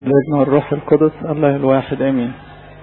الابن والروح القدس الله الواحد امين.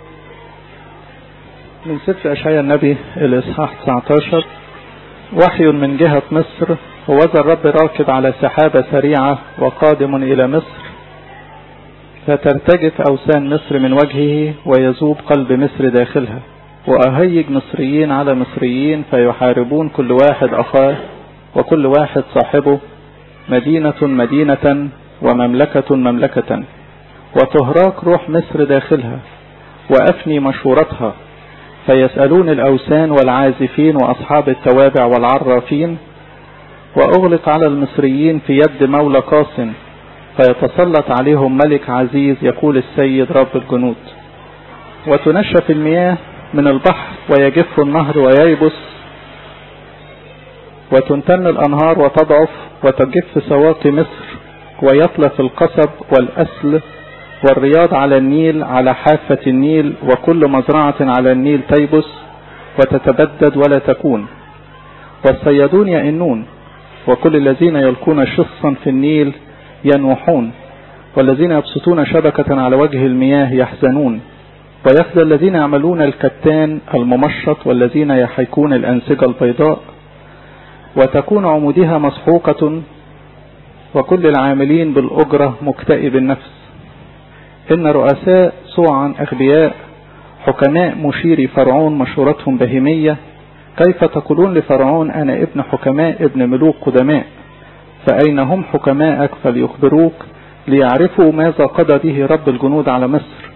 من سفر اشعياء النبي الاصحاح 19. وحي من جهة مصر. وذا الرب راكب على سحابة سريعة وقادم الى مصر، فترتجف اوثان مصر من وجهه ويذوب قلب مصر داخلها، واهيج مصريين على مصريين فيحاربون كل واحد اخاه وكل واحد صاحبه، مدينة مدينة ومملكة مملكة، وتهراك روح مصر داخلها وأفني مشورتها، فيسألون الأوثان والعازفين وأصحاب التوابع والعرافين، وأغلق على المصريين في يد مولى قاس، فيتسلط عليهم ملك عزيز يقول السيد رب الجنود. وتنشف المياه من البحر ويجف النهر وييبس، وتنتن الأنهار وتضعف وتجف سواقي مصر، ويطلف القصب والأسل والرياض على النيل على حافة النيل، وكل مزرعة على النيل تيبس وتتبدد ولا تكون، والصيادون يئنون، وكل الذين يلقون شصا في النيل ينوحون، والذين يبسطون شبكة على وجه المياه يحزنون، ويخزى الذين يعملون الكتان الممشط والذين يحيكون الأنسجة البيضاء، وتكون عمودها مسحوقة، وكل العاملين بالأجرة مكتئب النفس. إن رؤساء صوعا أغبياء، حكماء مشيري فرعون مشورتهم بهيمية. كيف تقولون لفرعون أنا ابن حكماء ابن ملوك قدماء؟ فأين هم حكماءك فليخبروك ليعرفوا ماذا قضى به رب الجنود على مصر.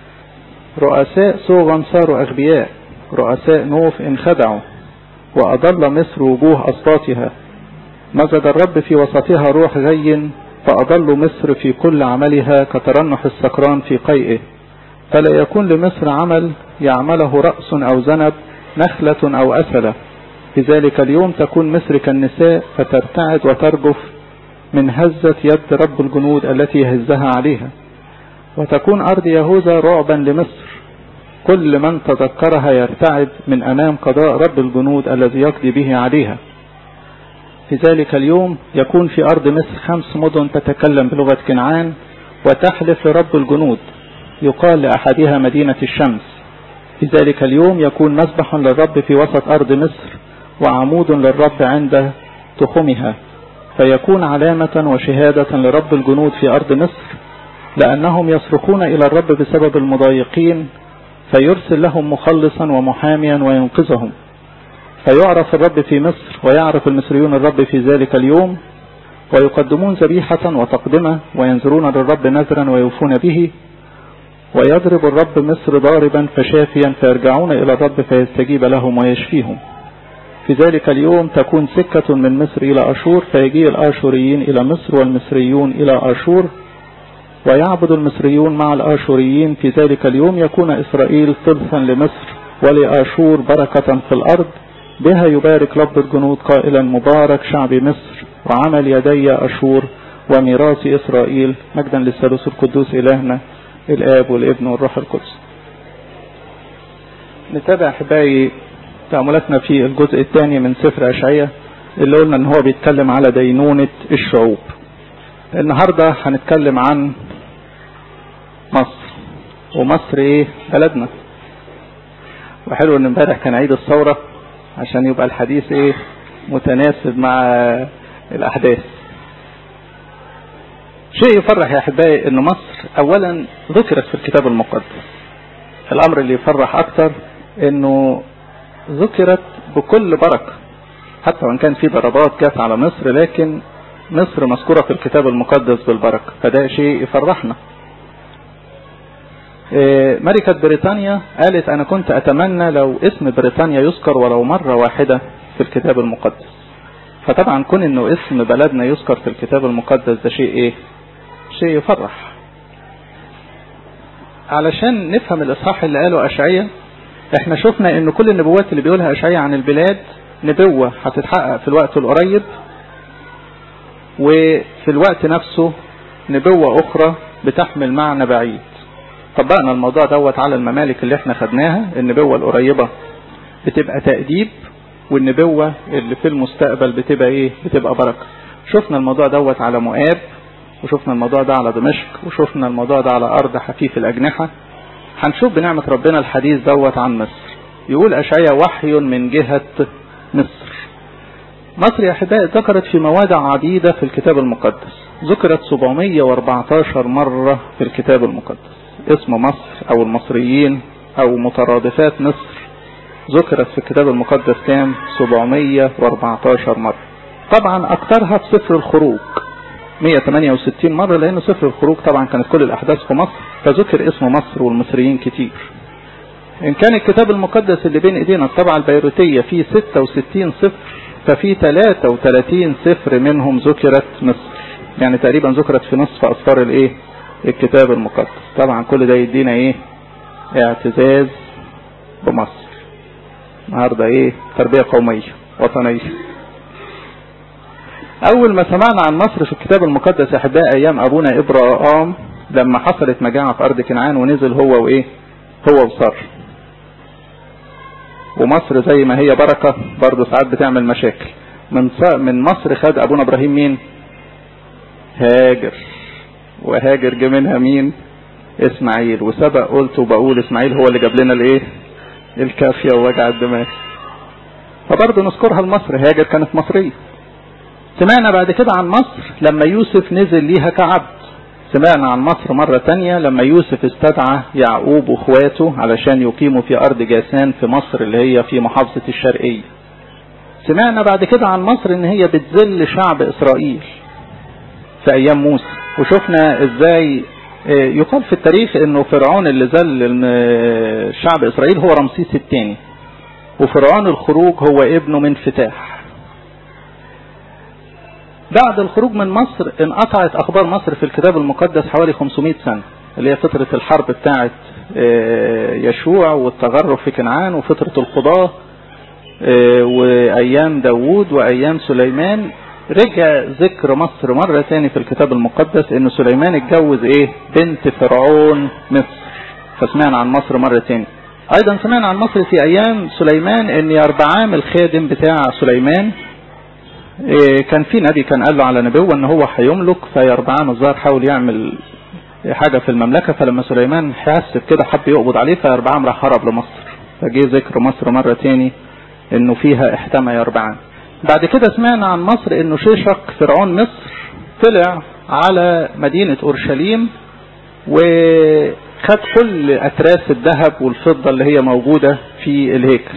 رؤساء صوغا صاروا أغبياء، رؤساء نوف انخدعوا، وأضل مصر وجوه أسباطها. مزج الرب في وسطها روح غي، فأضل مصر في كل عملها كترنح السكران في قيئه. فلا يكون لمصر عمل يعمله رأس أو ذنب، نخلة أو أسلة. في ذلك اليوم تكون مصر كالنساء، فترتعد وترجف من هزة يد رب الجنود التي يهزها عليها. وتكون أرض يهوذا رعبا لمصر، كل من تذكرها يرتعد من أمام قضاء رب الجنود الذي يقضي به عليها. في ذلك اليوم يكون في أرض مصر 5 مدن تتكلم بلغة كنعان، وتحلف لرب الجنود، يقال لأحدها مدينة الشمس. في ذلك اليوم يكون مسبح للرب في وسط أرض مصر، وعمود للرب عند تخمها، فيكون علامة وشهادة لرب الجنود في أرض مصر، لأنهم يصرخون إلى الرب بسبب المضايقين، فيرسل لهم مخلصا ومحاميا وينقذهم. فيعرف الرب في مصر، ويعرف المصريون الرب في ذلك اليوم، ويقدمون ذبيحة وتقدمة، وينذرون للرب نذرا ويوفون به. ويضرب الرب مصر ضاربا فشافيا، فيرجعون إلى الرب فيستجيب لهم ويشفيهم. في ذلك اليوم تكون سكة من مصر إلى أشور، فيجيء الآشوريين إلى مصر والمصريون إلى أشور، ويعبد المصريون مع الآشوريين. في ذلك اليوم يكون إسرائيل ثلثا لمصر ولآشور بركة في الأرض. بها يبارك رب الجنود قائلا مبارك شعب مصر وعمل يدي أشور وميراث إسرائيل. مجدا للثالوث القدوس إلهنا الآب والابن والروح القدس. نتابع أحبائي تأملاتنا في الجزء الثاني من سفر أشعياء، اللي قلنا ان هو بيتكلم على دينونة الشعوب. النهاردة هنتكلم عن مصر. ومصر ايه؟ بلدنا. وحلو ان امبارح كان عيد الثورة عشان يبقى الحديث ايه؟ متناسب مع الاحداث. شيء يفرح يا احبائي ان مصر اولا ذكرت في الكتاب المقدس. الامر اللي يفرح اكتر انه ذكرت بكل بركة، حتى وان كان في ضربات جات على مصر، لكن مصر مذكورة في الكتاب المقدس بالبركة، فده شيء يفرحنا. ملكة بريطانيا قالت انا كنت اتمنى لو اسم بريطانيا يذكر ولو مرة واحدة في الكتاب المقدس. فطبعا كون انه اسم بلدنا يذكر في الكتاب المقدس ده شيء ايه؟ شيء يفرح. علشان نفهم الاصحاح اللي قاله أشعياء، احنا شفنا ان كل النبوات اللي بيقولها أشعياء عن البلاد نبوة هتتحقق في الوقت القريب، وفي الوقت نفسه نبوة اخرى بتحمل معنى بعيد. طبقنا الموضوع دوت على الممالك اللي احنا خدناها. النبوة القريبة بتبقى تأديب، والنبوة اللي في المستقبل بتبقى ايه؟ بتبقى بركة. شفنا الموضوع دوت على مؤاب، وشفنا الموضوع ده على دمشق، وشفنا الموضوع ده على أرض حفيف الأجنحة. هنشوف بنعمة ربنا الحديث دوت عن مصر. يقول أشعياء: وحي من جهة مصر. مصر يا أحبائي ذكرت في مواضع عديدة في الكتاب المقدس، ذكرت 714 مرة في الكتاب المقدس. اسم مصر أو المصريين أو مترادفات مصر ذكرت في الكتاب المقدس كام؟ 714 مرة. طبعا أكثرها في سفر الخروج 168 مرة، لأن سفر الخروج طبعا كانت كل الأحداث في مصر، فذكر اسم مصر والمصريين كتير. إن كان الكتاب المقدس اللي بين إيدينا الطبعة البيروتية فيه 66 سفر، ففي 33 سفر منهم ذكرت مصر، يعني تقريبا ذكرت في نصف أسفار الإيه؟ الكتاب المقدس. طبعا كل ده يدينا إيه؟ اعتزاز بمصر. النهارده إيه؟ تربية قومية وطنية. أول ما سمعنا عن مصر في الكتاب المقدس يا أحبائي أيام أبونا إبراهام، لما حصلت مجاعة في أرض كنعان ونزل هو وإيه؟ هو وصار. ومصر زي ما هي بركة برضه ساعات بتعمل مشاكل. من مصر خد أبونا إبراهيم مين؟ هاجر. وهاجر جه منها مين؟ إسماعيل. وسبق قلت وبقول إسماعيل هو اللي جاب لنا الإيه؟ الكافية ووجع الدماغ. فبرضه نذكرها لمصر، هاجر كانت مصرية. سمعنا بعد كده عن مصر لما يوسف نزل ليها كعبد. سمعنا عن مصر مرة تانية لما يوسف استدعى يعقوب واخواته علشان يقيموا في أرض جاسان في مصر اللي هي في محافظة الشرقية. سمعنا بعد كده عن مصر ان هي بتذل شعب إسرائيل في أيام موسى. وشفنا ازاي يقال في التاريخ انه فرعون اللي ذل شعب إسرائيل هو رمسيس الثاني، وفرعون الخروج هو ابنه من فتاح. بعد الخروج من مصر انقطعت أخبار مصر في الكتاب المقدس حوالي 500 سنة، اللي هي فترة الحرب بتاعت يشوع والتغرب في كنعان، وفترة القضاة وأيام داوود وأيام سليمان. رجع ذكر مصر مرة تاني في الكتاب المقدس إن سليمان اتجوز بنت فرعون مصر، فسمعنا عن مصر مرة تاني. أيضا سمعنا عن مصر في أيام سليمان إن يربعام الخادم بتاع سليمان كان في نبي كان قال له على نبوة ان هو هيملك، فيربعام الظاهر حاول يعمل حاجة في المملكة، فلما سليمان حس كده حب يقبض عليه، فيربعام راح هرب لمصر. فجي ذكر مصر مرة تاني انه فيها احتمى يربعام. بعد كده سمعنا عن مصر انه شيشق فرعون مصر طلع على مدينة اورشليم وخد كل اتراس الذهب والفضة اللي هي موجودة في الهيكل.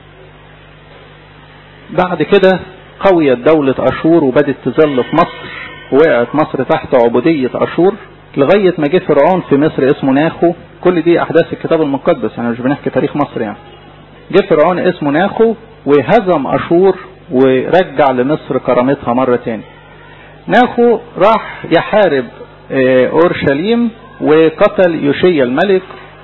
بعد كده قويت دولة أشور وبدت تظل في مصر، ووقعت مصر تحت عبودية أشور لغاية ما جه فرعون في مصر اسمه ناخو. كل دي أحداث الكتاب المقدس، يعني مش بنحكي تاريخ مصر. يعني جه فرعون اسمه ناخو وهزم أشور ورجع لمصر كرامتها مرة تاني. ناخو راح يحارب أورشليم وقتل يوشيا الملك،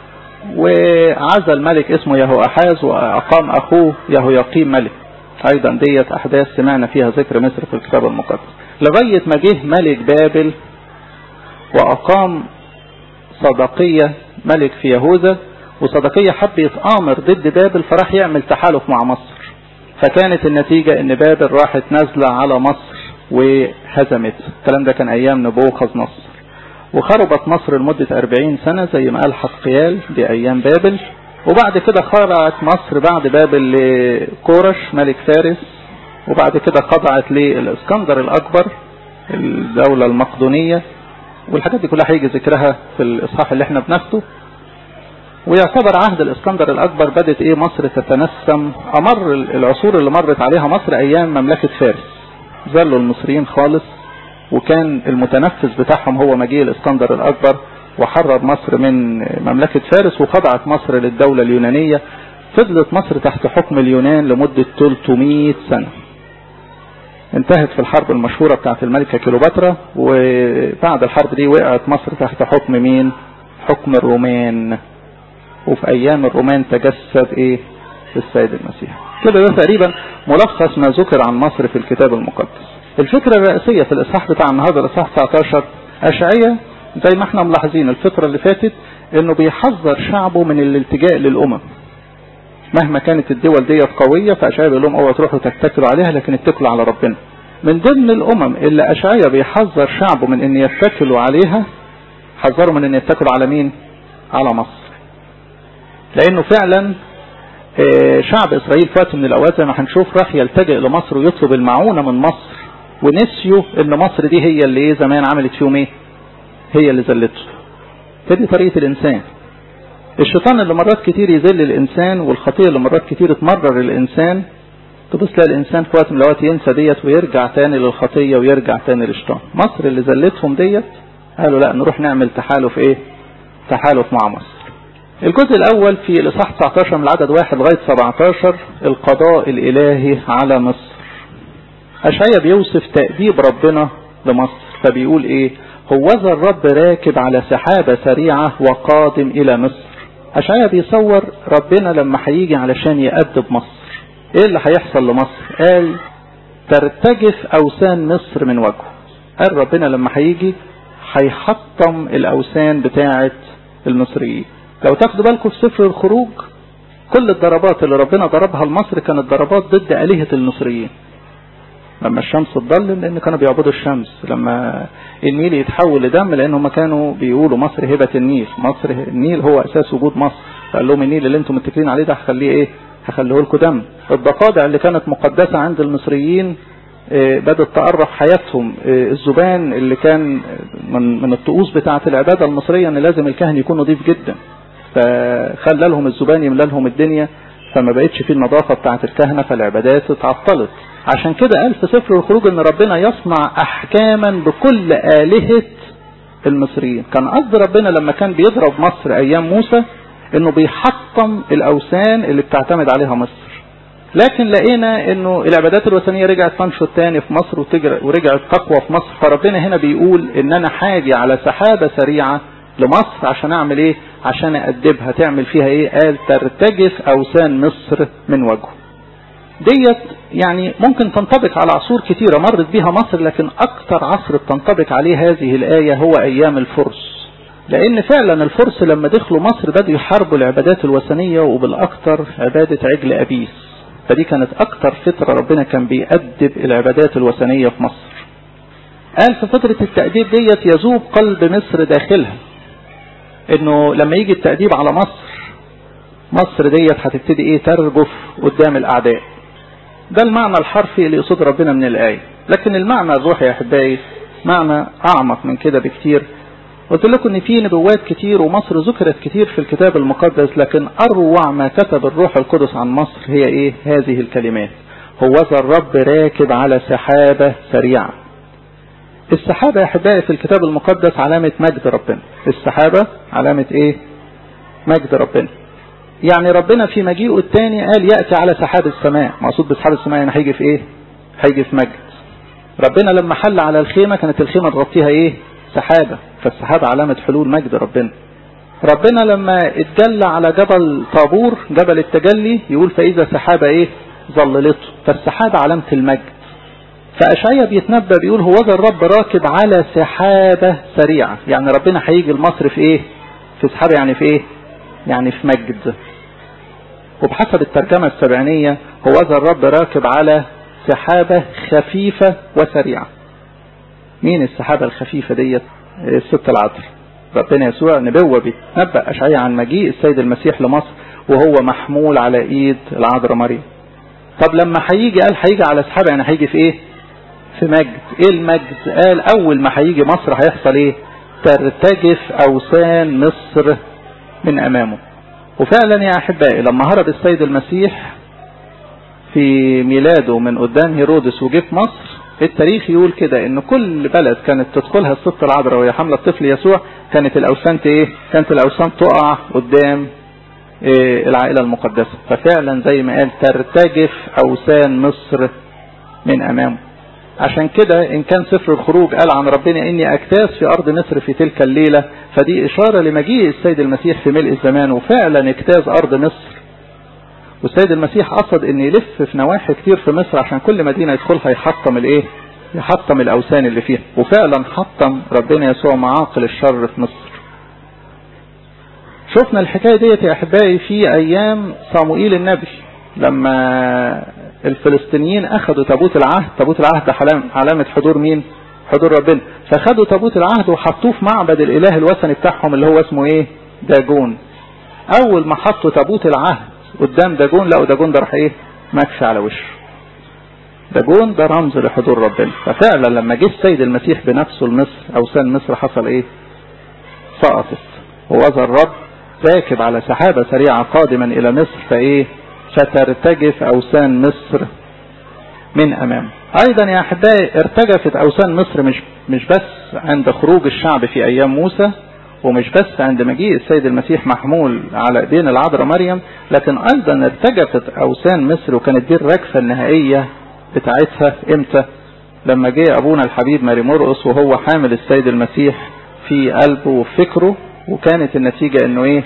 وعزل ملك اسمه يهوأحاز وأقام أخوه يهويقيم ملك. أيضا ديت أحداث سمعنا فيها ذكر مصر في الكتاب المقدس، لغاية ما جه ملك بابل وأقام صدقية ملك في يهوذا. وصدقية حب يتآمر ضد بابل فراح يعمل تحالف مع مصر، فكانت النتيجة ان بابل راحت نازلة على مصر وهزمت. الكلام ده كان أيام نبوخذ نصر، وخربت مصر لمدة 40 سنة زي ما قال حسقيال بأيام بابل. وبعد كده خضعت مصر بعد بابل لكورش ملك فارس، وبعد كده خضعت للإسكندر الأكبر الدولة المقدونية. والحاجات دي كلها هيجي ذكرها في الإصحاح اللي احنا بناخده. ويعتبر عهد الإسكندر الأكبر بدت مصر تتنسم. أمر العصور اللي مرت عليها مصر أيام مملكة فارس، ظلوا المصريين خالص، وكان المتنفذ بتاعهم هو مجيء الإسكندر الأكبر وحرر مصر من مملكة فارس، وخضعت مصر للدولة اليونانية. فضلت مصر تحت حكم اليونان لمدة 300 سنة. انتهت في الحرب المشهورة بتاعت الملكة كليوباترا، وبعد الحرب دي وقعت مصر تحت حكم مين؟ حكم الرومان. وفي أيام الرومان تجسد السيد المسيح. كده ده تقريبا ملخص ما ذكر عن مصر في الكتاب المقدس. الفكرة الرئيسية في الإصحاح بتاع النهارده الإصحاح 19 أشعياء زي ما احنا ملاحظين الفترة اللي فاتت انه بيحذر شعبه من الالتجاء للأمم. مهما كانت الدول ديت قوية فأشعياء بيقول لهم اوعوا تروحوا تتكلوا عليها، لكن اتكلوا على ربنا. من ضمن الأمم اللي أشعيا بيحذر شعبه من أن يتكلوا عليها، حذروا من أن يتكلوا على مين؟ على مصر. لأنه فعلا شعب إسرائيل في وقت من الأوقات زي ما هنشوف راح يلتجئ لمصر ويطلب المعونة من مصر، ونسيوا أن مصر دي هي اللي زمان عملت فيهم إيه؟ هي اللي ذلته. فدي طريقة الإنسان. الشيطان اللي مرات كتير يذل الإنسان، والخطية اللي مرات كتير تمرر الإنسان، تبص الإنسان في وقت من الأوقات ينسى ديت ويرجع تاني للخطية ويرجع تاني للشيطان. مصر اللي ذلتهم ديت قالوا لا نروح نعمل تحالف إيه؟ تحالف مع مصر. الجزء الأول في الإصحاح 19 من العدد 1 لغاية 17 القضاء الإلهي على مصر. أشعيا بيوصف تأديب ربنا لمصر، فبيقول إيه؟ هوذا الرب راكب على سحابة سريعة وقادم إلى مصر. أشعيا بيصور ربنا لما هيجي علشان يأدب مصر. إيه اللي هيحصل لمصر؟ قال ترتجف أوثان مصر من وجهه. قال ربنا لما هيجي هيحطم الأوثان بتاعة المصريين. لو تاخدوا بالكم في سفر الخروج كل الضربات اللي ربنا ضربها لمصر كانت ضربات ضد آلهة المصريين. لما الشمس تضلم لأن كانوا بيعبدوا الشمس، لما النيل يتحول لدم لأن هم كانوا بيقولوا مصر هبة النيل، مصر النيل هو أساس وجود مصر، فقال لهم النيل اللي انتم متكلين عليه ده هخليه ايه؟ هخليه لكم دم. الضفادع اللي كانت مقدسة عند المصريين بدأت تقرب حياتهم. الذبان اللي كان من الطقوس بتاعة العبادة المصرية ان لازم الكاهن يكون نظيف جدا، فخلى لهم الذبان يملى لهم الدنيا، فما بقتش فيه النظافة بتاعة الكهنة، فالعبادات اتعطلت. عشان كده قال في سفر الخروج ان ربنا يصنع احكاما بكل آلهة المصريين. كان قصد ربنا لما كان بيضرب مصر ايام موسى انه بيحطم الاوثان اللي بتعتمد عليها مصر. لكن لقينا انه العبادات الوثنية رجعت تنشط تاني في مصر ورجعت تقوى في مصر. فربنا هنا بيقول ان انا حاجي على سحابة سريعة لمصر عشان اعمل ايه؟ عشان اادبها. تعمل فيها ايه؟ قال ترتجف اوثان مصر من وجهه. ديت يعني ممكن تنطبق على عصور كتيرة مرت بيها مصر، لكن اكتر عصر بتنطبق عليه هذه الآية هو ايام الفرس. لان فعلا الفرس لما دخلوا مصر بدأوا يحاربوا العبادات الوثنية، وبالاكتر عبادة عجل ابيس. فدي كانت اكتر فترة ربنا كان بيأدب العبادات الوثنية في مصر. قال في فترة التأديب ديت يذوب قلب مصر داخلها، انه لما يجي التأديب على مصر ديت هتبتدي ايه؟ ترجف قدام الاعداء. ده المعنى الحرفي اللي يقصد ربنا من الآية. لكن المعنى الروحي يا احبائي معنى اعمق من كده بكتير. قلت لكم ان في نبوات كتير ومصر ذكرت كتير في الكتاب المقدس، لكن اروع ما كتب الروح القدس عن مصر هي ايه؟ هذه الكلمات: هوذا الرب راكب على سحابة سريعة. السحابة يا احبائي في الكتاب المقدس علامة مجد ربنا. السحابة علامة ايه؟ مجد ربنا. يعني ربنا في مجيئه الثاني قال يأتي على سحاب السماء. مقصود بسحاب السماء يعني هيجي في ايه؟ هيجي في مجد. ربنا لما حل على الخيمة كانت الخيمة تغطيها ايه؟ سحابة. فالسحابة علامة حلول مجد ربنا. ربنا لما اتجلى على جبل طابور جبل التجلي يقول فإذا سحابة ايه؟ ظللته. فالسحابة علامة المجد. فأشعيا بيتنبأ بيقول هوذا الرب راكب على سحابة سريعة. يعني ربنا هيجي لمصر في ايه؟ في سحابة. يعني في ايه؟ يعني في مجد. وبحسب الترجمة السبعينية هوذا الرب راكب على سحابة خفيفة وسريعة. مين السحابة الخفيفة ديت؟ الست العذراء. ربنا يسوع نبوة بيتنبأ أشعيا عن مجيء السيد المسيح لمصر وهو محمول على ايد العذراء مريم. طب لما هيجي قال هيجي على سحابة، يعني هيجي في ايه؟ في مجد. ايه المجد؟ قال اول ما هيجي مصر هيحصل ايه؟ ترتجف اوثان مصر من امامه. وفعلا يا احبائي لما هرب السيد المسيح في ميلاده من قدام هيرودس وجه في مصر، التاريخ يقول كده ان كل بلد كانت تدخلها الست العذراء وهي حامله الطفل يسوع كانت الاوثان ايه؟ كانت الاوثان تقع قدام العائله المقدسه. ففعلا زي ما قال ترتجف اوثان مصر من امامه. عشان كده ان كان سفر الخروج قال عن ربنا اني اجتاز في ارض مصر في تلك الليلة، فدي اشارة لمجيء السيد المسيح في ملء الزمان. وفعلا اجتاز ارض مصر، والسيد المسيح قصد ان يلف في نواحي كتير في مصر عشان كل مدينة يدخلها يحطم الايه؟ يحطم الاوثان اللي فيها. وفعلا حطم ربنا يسوع معاقل الشر في مصر. شفنا الحكاية ديت يا احبائي في ايام صموئيل النبي لما الفلسطينيين اخذوا تابوت العهد. تابوت العهد علامة حضور مين؟ حضور ربنا. فاخذوا تابوت العهد وحطوه في معبد الاله الوثني بتاعهم اللي هو اسمه ايه؟ داجون. اول ما حطوا تابوت العهد قدام داجون، لقوا داجون ده راح ايه؟ مكفي على وشه. داجون ده رمز لحضور ربنا. ففعلا لما جه السيد المسيح بنفسه لمصر، اوثان مصر حصل ايه؟ سقطت. ووظى الرب راكب على سحابة سريعة قادما الى مصر، فايه؟ فترتجف اوثان مصر من امامه. ايضا يا احبائي ارتجفت اوثان مصر مش بس عند خروج الشعب في ايام موسى، ومش بس عند مجيء السيد المسيح محمول على ايدين العذراء مريم، لكن ايضا ارتجفت اوثان مصر. وكانت دي الرجفة النهائية بتاعتها امتى؟ لما جه ابونا الحبيب ماري مرقس وهو حامل السيد المسيح في قلبه وفكره، وكانت النتيجة انه ايه؟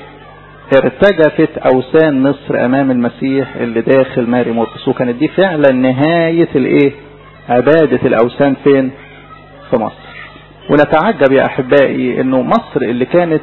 ارتجفت اوثان مصر امام المسيح اللي داخل ماري مرقس. وكانت دي فعلا نهاية الايه؟ عبادة الاوثان فين؟ في مصر. ونتعجب يا احبائي انه مصر اللي كانت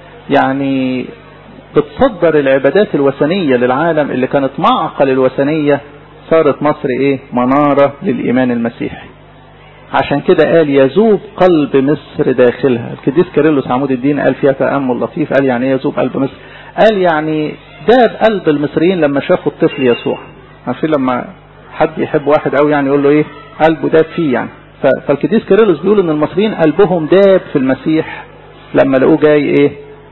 يعني بتصدر العبادات الوثنية للعالم، اللي كانت معقل الوثنية، صارت مصر ايه؟ منارة للايمان المسيحي. عشان كده قال يذوب قلب مصر داخلها. القديس كيرلس عمود الدين قال فيها تأمل لطيف، قال يعني ايه يذوب قلب مصر؟ قال يعني داب قلب المصريين لما شافوا الطفل يسوع. عارفين لما حد يحب واحد قوي يعني يقول له ايه؟ قلبه داب فيه يعني. فالقديس كيرلس بيقول ان المصريين قلبهم داب في المسيح لما لقوه جاي ايه؟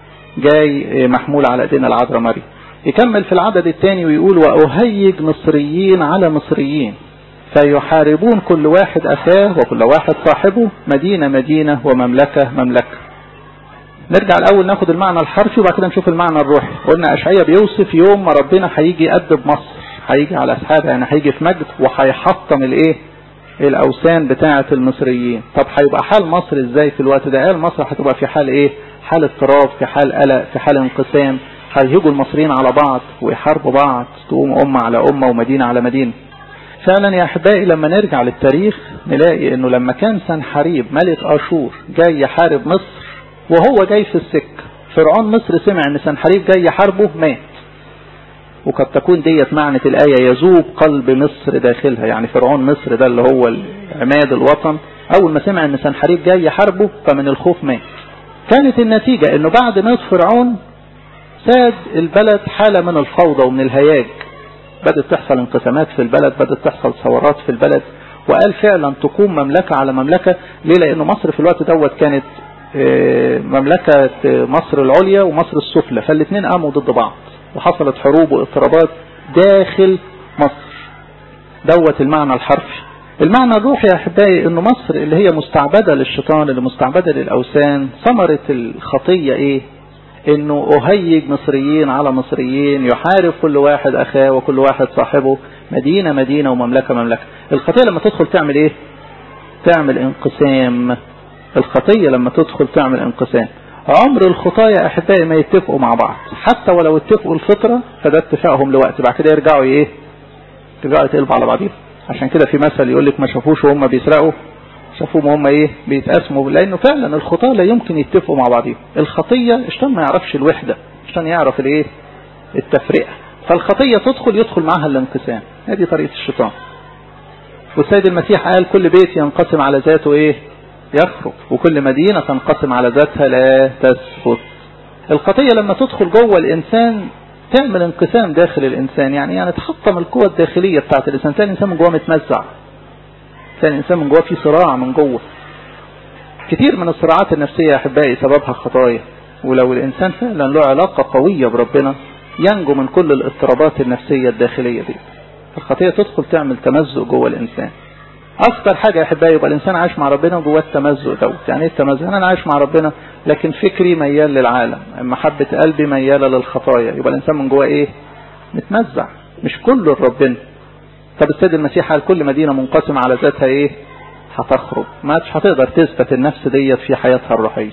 جاي محمول على ايدين العذراء مريم. يكمل في العدد الثاني ويقول وأهيج مصريين على مصريين فيحاربون كل واحد أخاه وكل واحد صاحبه، مدينة مدينة ومملكة مملكة. نرجع الأول ناخد المعنى الحرفي وبعد كده نشوف المعنى الروحي. قلنا أشعياء بيوصف يوم ما ربنا هيجي يأدب مصر، هيجي على أسحابها، يعني هيجي في مجد وهيحطم الايه؟ الأوثان بتاعة المصريين. طب هيبقى حال مصر ازاي في الوقت ده؟ قال مصر هتبقى في حال ايه؟ حال اضطراب، في حال قلق، في حال انقسام. هيهجوا المصريين على بعض ويحاربوا بعض، تقوم أمة على أمة ومدينة على مدينة. فعلا يا أحبائي لما نرجع للتاريخ نلاقي انه لما كان سنحريب ملك اشور جاي يحارب مصر، وهو جاي في السكة فرعون مصر سمع ان سنحريب جاي يحاربه، مات. وقد تكون ديت معنى الآية يذوب قلب مصر داخلها. يعني فرعون مصر ده اللي هو عماد الوطن، اول ما سمع ان سنحريب جاي يحاربه فمن الخوف مات. كانت النتيجة انه بعد موت فرعون ساد البلد حالة من الفوضى ومن الهياج. بدأت تحصل انقسامات في البلد، بدأت تحصل ثورات في البلد. وقال فعلا تقوم مملكة على مملكة. ليه؟ لأنه مصر في الوقت دوت كانت مملكة مصر العليا ومصر السفلى، فالاثنين قاموا ضد بعض وحصلت حروب واضطرابات داخل مصر. دوت المعنى الحرفي. المعنى الروحي يا أحبائي أنه مصر اللي هي مستعبدة للشيطان، اللي مستعبدة للأوثان، ثمرة الخطية إيه؟ انه اهيج مصريين على مصريين، يحارب كل واحد اخاه وكل واحد صاحبه، مدينة مدينة ومملكة مملكة. الخطية لما تدخل تعمل ايه؟ تعمل انقسام. الخطية لما تدخل تعمل انقسام. عمر الخطايا احبائي ما يتفقوا مع بعض، حتى ولو اتفقوا الفطرة فده اتفاقهم لوقت، بعد كده يرجعوا ايه؟ يرجعوا يتقلبوا على بعضهم. عشان كده في مثل يقول لك ما شافوش وهم بيسرقوا، شافوهم هم ايه؟ بيتقاسموا. لانه فعلا الخطاة لا يمكن يتفقوا مع بعضهم. الخطية الشيطان ما يعرفش الوحدة، الشيطان يعرف الايه؟ التفرقة. فالخطية يدخل معها الانقسام. هذه طريقة الشيطان. والسيد المسيح قال كل بيت ينقسم على ذاته ايه؟ يخرب، وكل مدينة تنقسم على ذاتها لا تثبت. الخطية لما تدخل جوه الانسان تعمل انقسام داخل الانسان، يعني تحطم القوة الداخلية بتاعت الانسان. تلاقي الانسان من جوه متمزع، تلاقي الانسان من جوه في صراع من جوه. كتير من الصراعات النفسية يا احبائي سببها خطايا. ولو الانسان فعلا له علاقة قوية بربنا ينجو من كل الاضطرابات النفسية الداخلية دي. الخطية تدخل تعمل تمزق جوه الانسان. اكتر حاجة يا احبائي يبقى الانسان عايش مع ربنا وجواه التمزق دوت. يعني ايه التمزق؟ انا عايش مع ربنا لكن فكري ميال للعالم، محبة قلبي ميالة للخطايا، يبقى الانسان من جواه ايه؟ متمزع، مش كله الربنا. طب السيد المسيح قال كل مدينة منقسمة على ذاتها ايه؟ هتخرب. ما هتقدر تثبت النفس ديت في حياتها الروحية.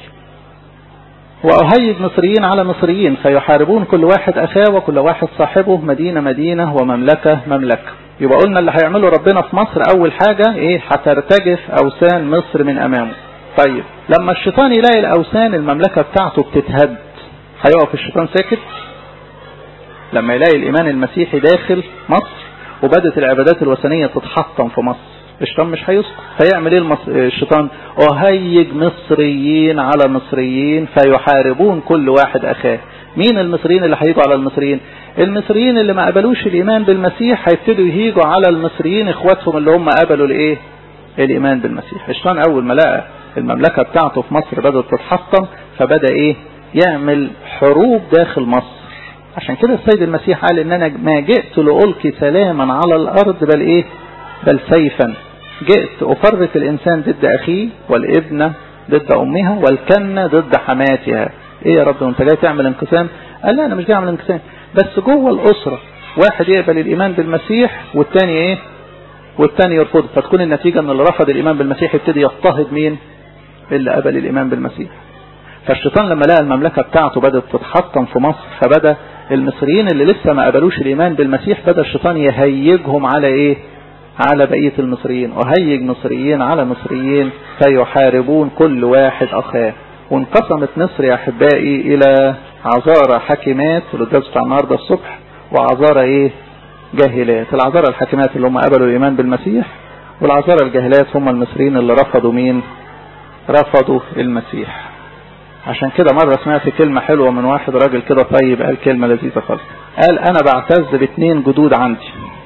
وأهيج مصريين على مصريين فيحاربون كل واحد أخاه وكل واحد صاحبه، مدينة مدينة ومملكة مملكة. يبقى قلنا اللي هيعمله ربنا في مصر أول حاجة إيه؟ هترتجف أوثان مصر من أمامه. طيب لما الشيطان يلاقي الأوثان المملكة بتاعته بتتهد هيقف الشيطان ساكت؟ لما يلاقي الإيمان المسيحي داخل مصر وبدت العبادات الوثنية تتحطم في مصر، الشيطان مش هيسكت. فيعمل ايه الشيطان؟ أهيج مصريين على مصريين فيحاربون كل واحد أخاه. مين المصريين اللي هيجوا على المصريين؟ المصريين اللي ما قبلوش الإيمان بالمسيح هيبتدوا يهيجوا على المصريين إخواتهم اللي هم قبلوا الإيه؟ الإيمان بالمسيح. الشيطان أول ما لقى المملكة بتاعته في مصر بدأت تتحطم، فبدأ إيه؟ يعمل حروب داخل مصر. عشان كده السيد المسيح قال إن أنا ما جئت لألقي سلاما على الأرض بل إيه؟ بل سيفا. جئت أفرق الإنسان ضد أخيه، والابنة ضد أمها، والكنة ضد حماتها. إيه يا رب أنت جاي تعمل انقسام؟ قال لا أنا مش جاي أعمل انقسام، بس جوه الأسرة واحد يقبل الإيمان بالمسيح والتاني إيه؟ والتاني يرفضه، فتكون النتيجة أن اللي رفض الإيمان بالمسيح يبتدي يضطهد مين؟ اللي قبل الإيمان بالمسيح. فالشيطان لما لقى المملكة بتاعته بدأت تتحطم في مصر، فبدأ المصريين اللي لسه ما قبلوش الإيمان بالمسيح بدأ الشيطان يهيجهم على إيه؟ على بقية المصريين. وهيج مصريين على مصريين فيحاربون كل واحد أخاه. وانقسمت مصر يا أحبائي إلى عذارى حكيمات اللي بتاع النهارده الصبح، وعذارى إيه؟ جاهلات. العذارى الحكيمات اللي هم قبلوا الإيمان بالمسيح، والعذارى الجاهلات هم المصريين اللي رفضوا مين؟ رفضوا المسيح. عشان كده مرة سمعت كلمة حلوة من واحد راجل كده طيب، قال كلمة لذيذة خالص. قال أنا بعتز باتنين جدود عندي.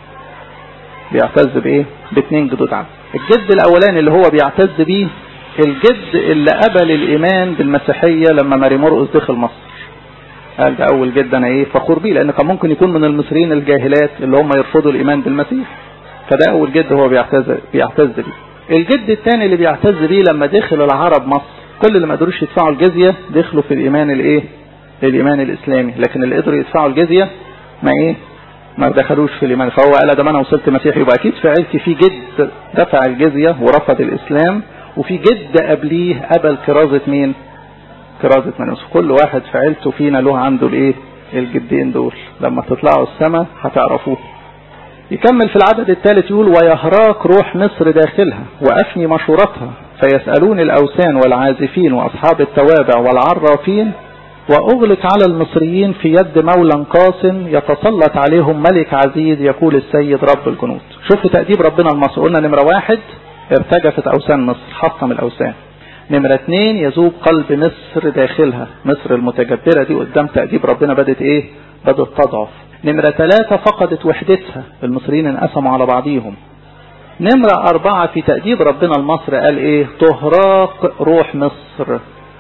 بيعتز بإيه؟ باتنين جدود عندي. الجد الأولاني اللي هو بيعتز بيه الجد اللي قبل الإيمان بالمسيحية لما ماري مرقس دخل مصر. قال ده أول جد أنا إيه؟ فخور بيه، لأن كان ممكن يكون من المصريين الجاهلات اللي هم يرفضوا الإيمان بالمسيح. فده أول جد هو بيعتز بيه. الجد الثاني اللي بيعتز بيه لما دخل العرب مصر، كل اللي ما قدروش يدفعوا الجزية دخلوا في الإيمان الإيه؟ الإيمان الإسلامي، لكن اللي قدروا يدفعوا الجزية ما دخلوش في الإيمان. فهو قال ده ما أنا وصلت مسيح، يبقى أكيد في عيلتي في جد دفع الجزية ورفض الإسلام، وفي جد قبليه قبل كرازة مين؟ كرازة من يوسف. كل واحد في عيلته فينا له عنده الإيه؟ الجدين دول. لما تطلعوا السماء هتعرفوه. يكمل في العدد الثالث يقول ويهراك روح مصر داخلها وأفني مشورتها فيسألون الأوثان والعازفين وأصحاب التوابع والعرافين وأغلق على المصريين في يد مولى قاس يتسلط عليهم ملك عزيز يقول السيد رب الجنود. شوفوا تأديب ربنا المصر. قلنا نمرة 1 ارتجفت أوثان مصر، حطم الأوثان. نمرة 2 يذوب قلب مصر داخلها. مصر المتجبرة دي قدام تأديب ربنا بدت إيه؟ بدت تضعف. نمرة 3 فقدت وحدتها، المصريين انقسموا على بعضيهم. نمرة 4 في تأديب ربنا المصر قال إيه؟ تهراق روح مصر.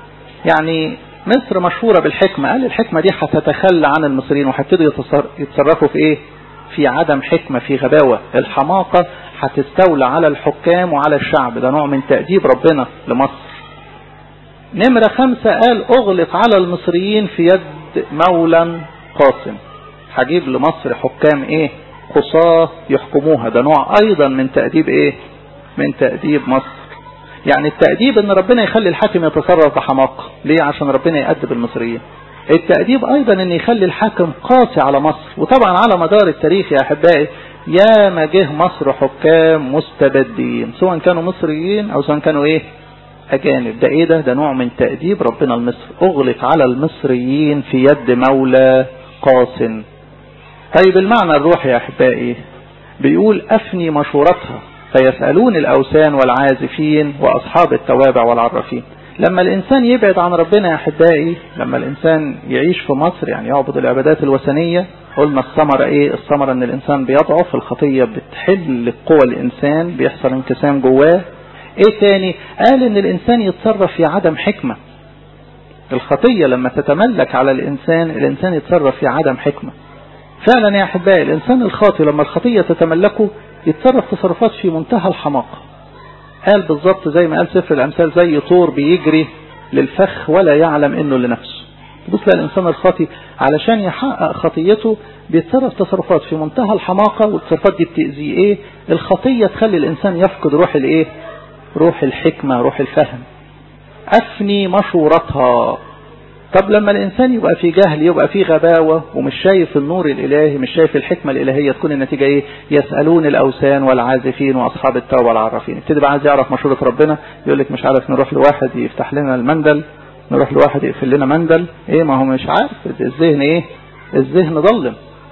يعني مصر مشهورة بالحكمة، قال الحكمة دي هتتخلى عن المصريين وهيبتدوا يتصرفوا في إيه؟ في عدم حكمة، في غباوة. الحماقة هتستولى على الحكام وعلى الشعب. ده نوع من تأديب ربنا لمصر. نمرة 5 قال أغلق على المصريين في يد مولى قاسم. هجيب لمصر حكام إيه؟ قصاة يحكموها. ده نوع أيضا من تأديب إيه؟ من تأديب مصر. يعني التأديب ان ربنا يخلي الحاكم يتصرف بحماقة. ليه؟ عشان ربنا يأدب المصريين. التأديب ايضا ان يخلي الحاكم قاسي على مصر. وطبعا على مدار التاريخ يا احبائي يا ما جه مصر حكام مستبدين، سواء كانوا مصريين او سواء كانوا ايه؟ اجانب. ده ايه ده نوع من تأديب ربنا لمصر. اغلق على المصريين في يد مولى قاس. طيب المعنى الروحي يا احبائي بيقول افني مشورتها فيسألون الأوثان والعازفين وأصحاب التوابع والعرافين. لما الإنسان يبعد عن ربنا يا أحبائي، لما الإنسان يعيش في مصر يعني يعبد العبادات الوثنية، قلنا الثمرة إيه؟ الثمرة إن الإنسان بيضعف، الخطية بتحل قوى الإنسان، بيحصل انقسام جواه. إيه تاني؟ قال إن الإنسان يتصرف في عدم حكمة. الخطية لما تتملك على الإنسان يتصرف في عدم حكمة. فعلا يا أحبائي الإنسان الخاطئ لما الخطية تتملكه يتصرف تصرفات في منتهى الحماقة. قال بالضبط زي ما قال سفر الأمثال زي طور بيجري للفخ ولا يعلم إنه لنفسه. بص الإنسان الخاطئ علشان يحقق خطيته بيتصرف تصرفات في منتهى الحماقة، والتصرفات دي بتأذيه. إيه؟ الخطية تخلي الإنسان يفقد روح الإيه؟ روح الحكمة، روح الفهم. أفني مشورتها. طب لما الإنسان يبقى في جهل، يبقى في غباوة ومش شايف النور الإلهي، مش شايف الحكمة الإلهية، تكون النتيجة إيه؟ يسألون الأوثان والعازفين وأصحاب التوبة والعرافين. ابتدي بقى عايز يعرف مشورة ربنا، يقول لك مش عارف نروح لواحد يفتح لنا المندل، نروح لواحد يقفل لنا مندل. إيه؟ ما هو مش عارف الذهن إيه؟ الذهن ضلم.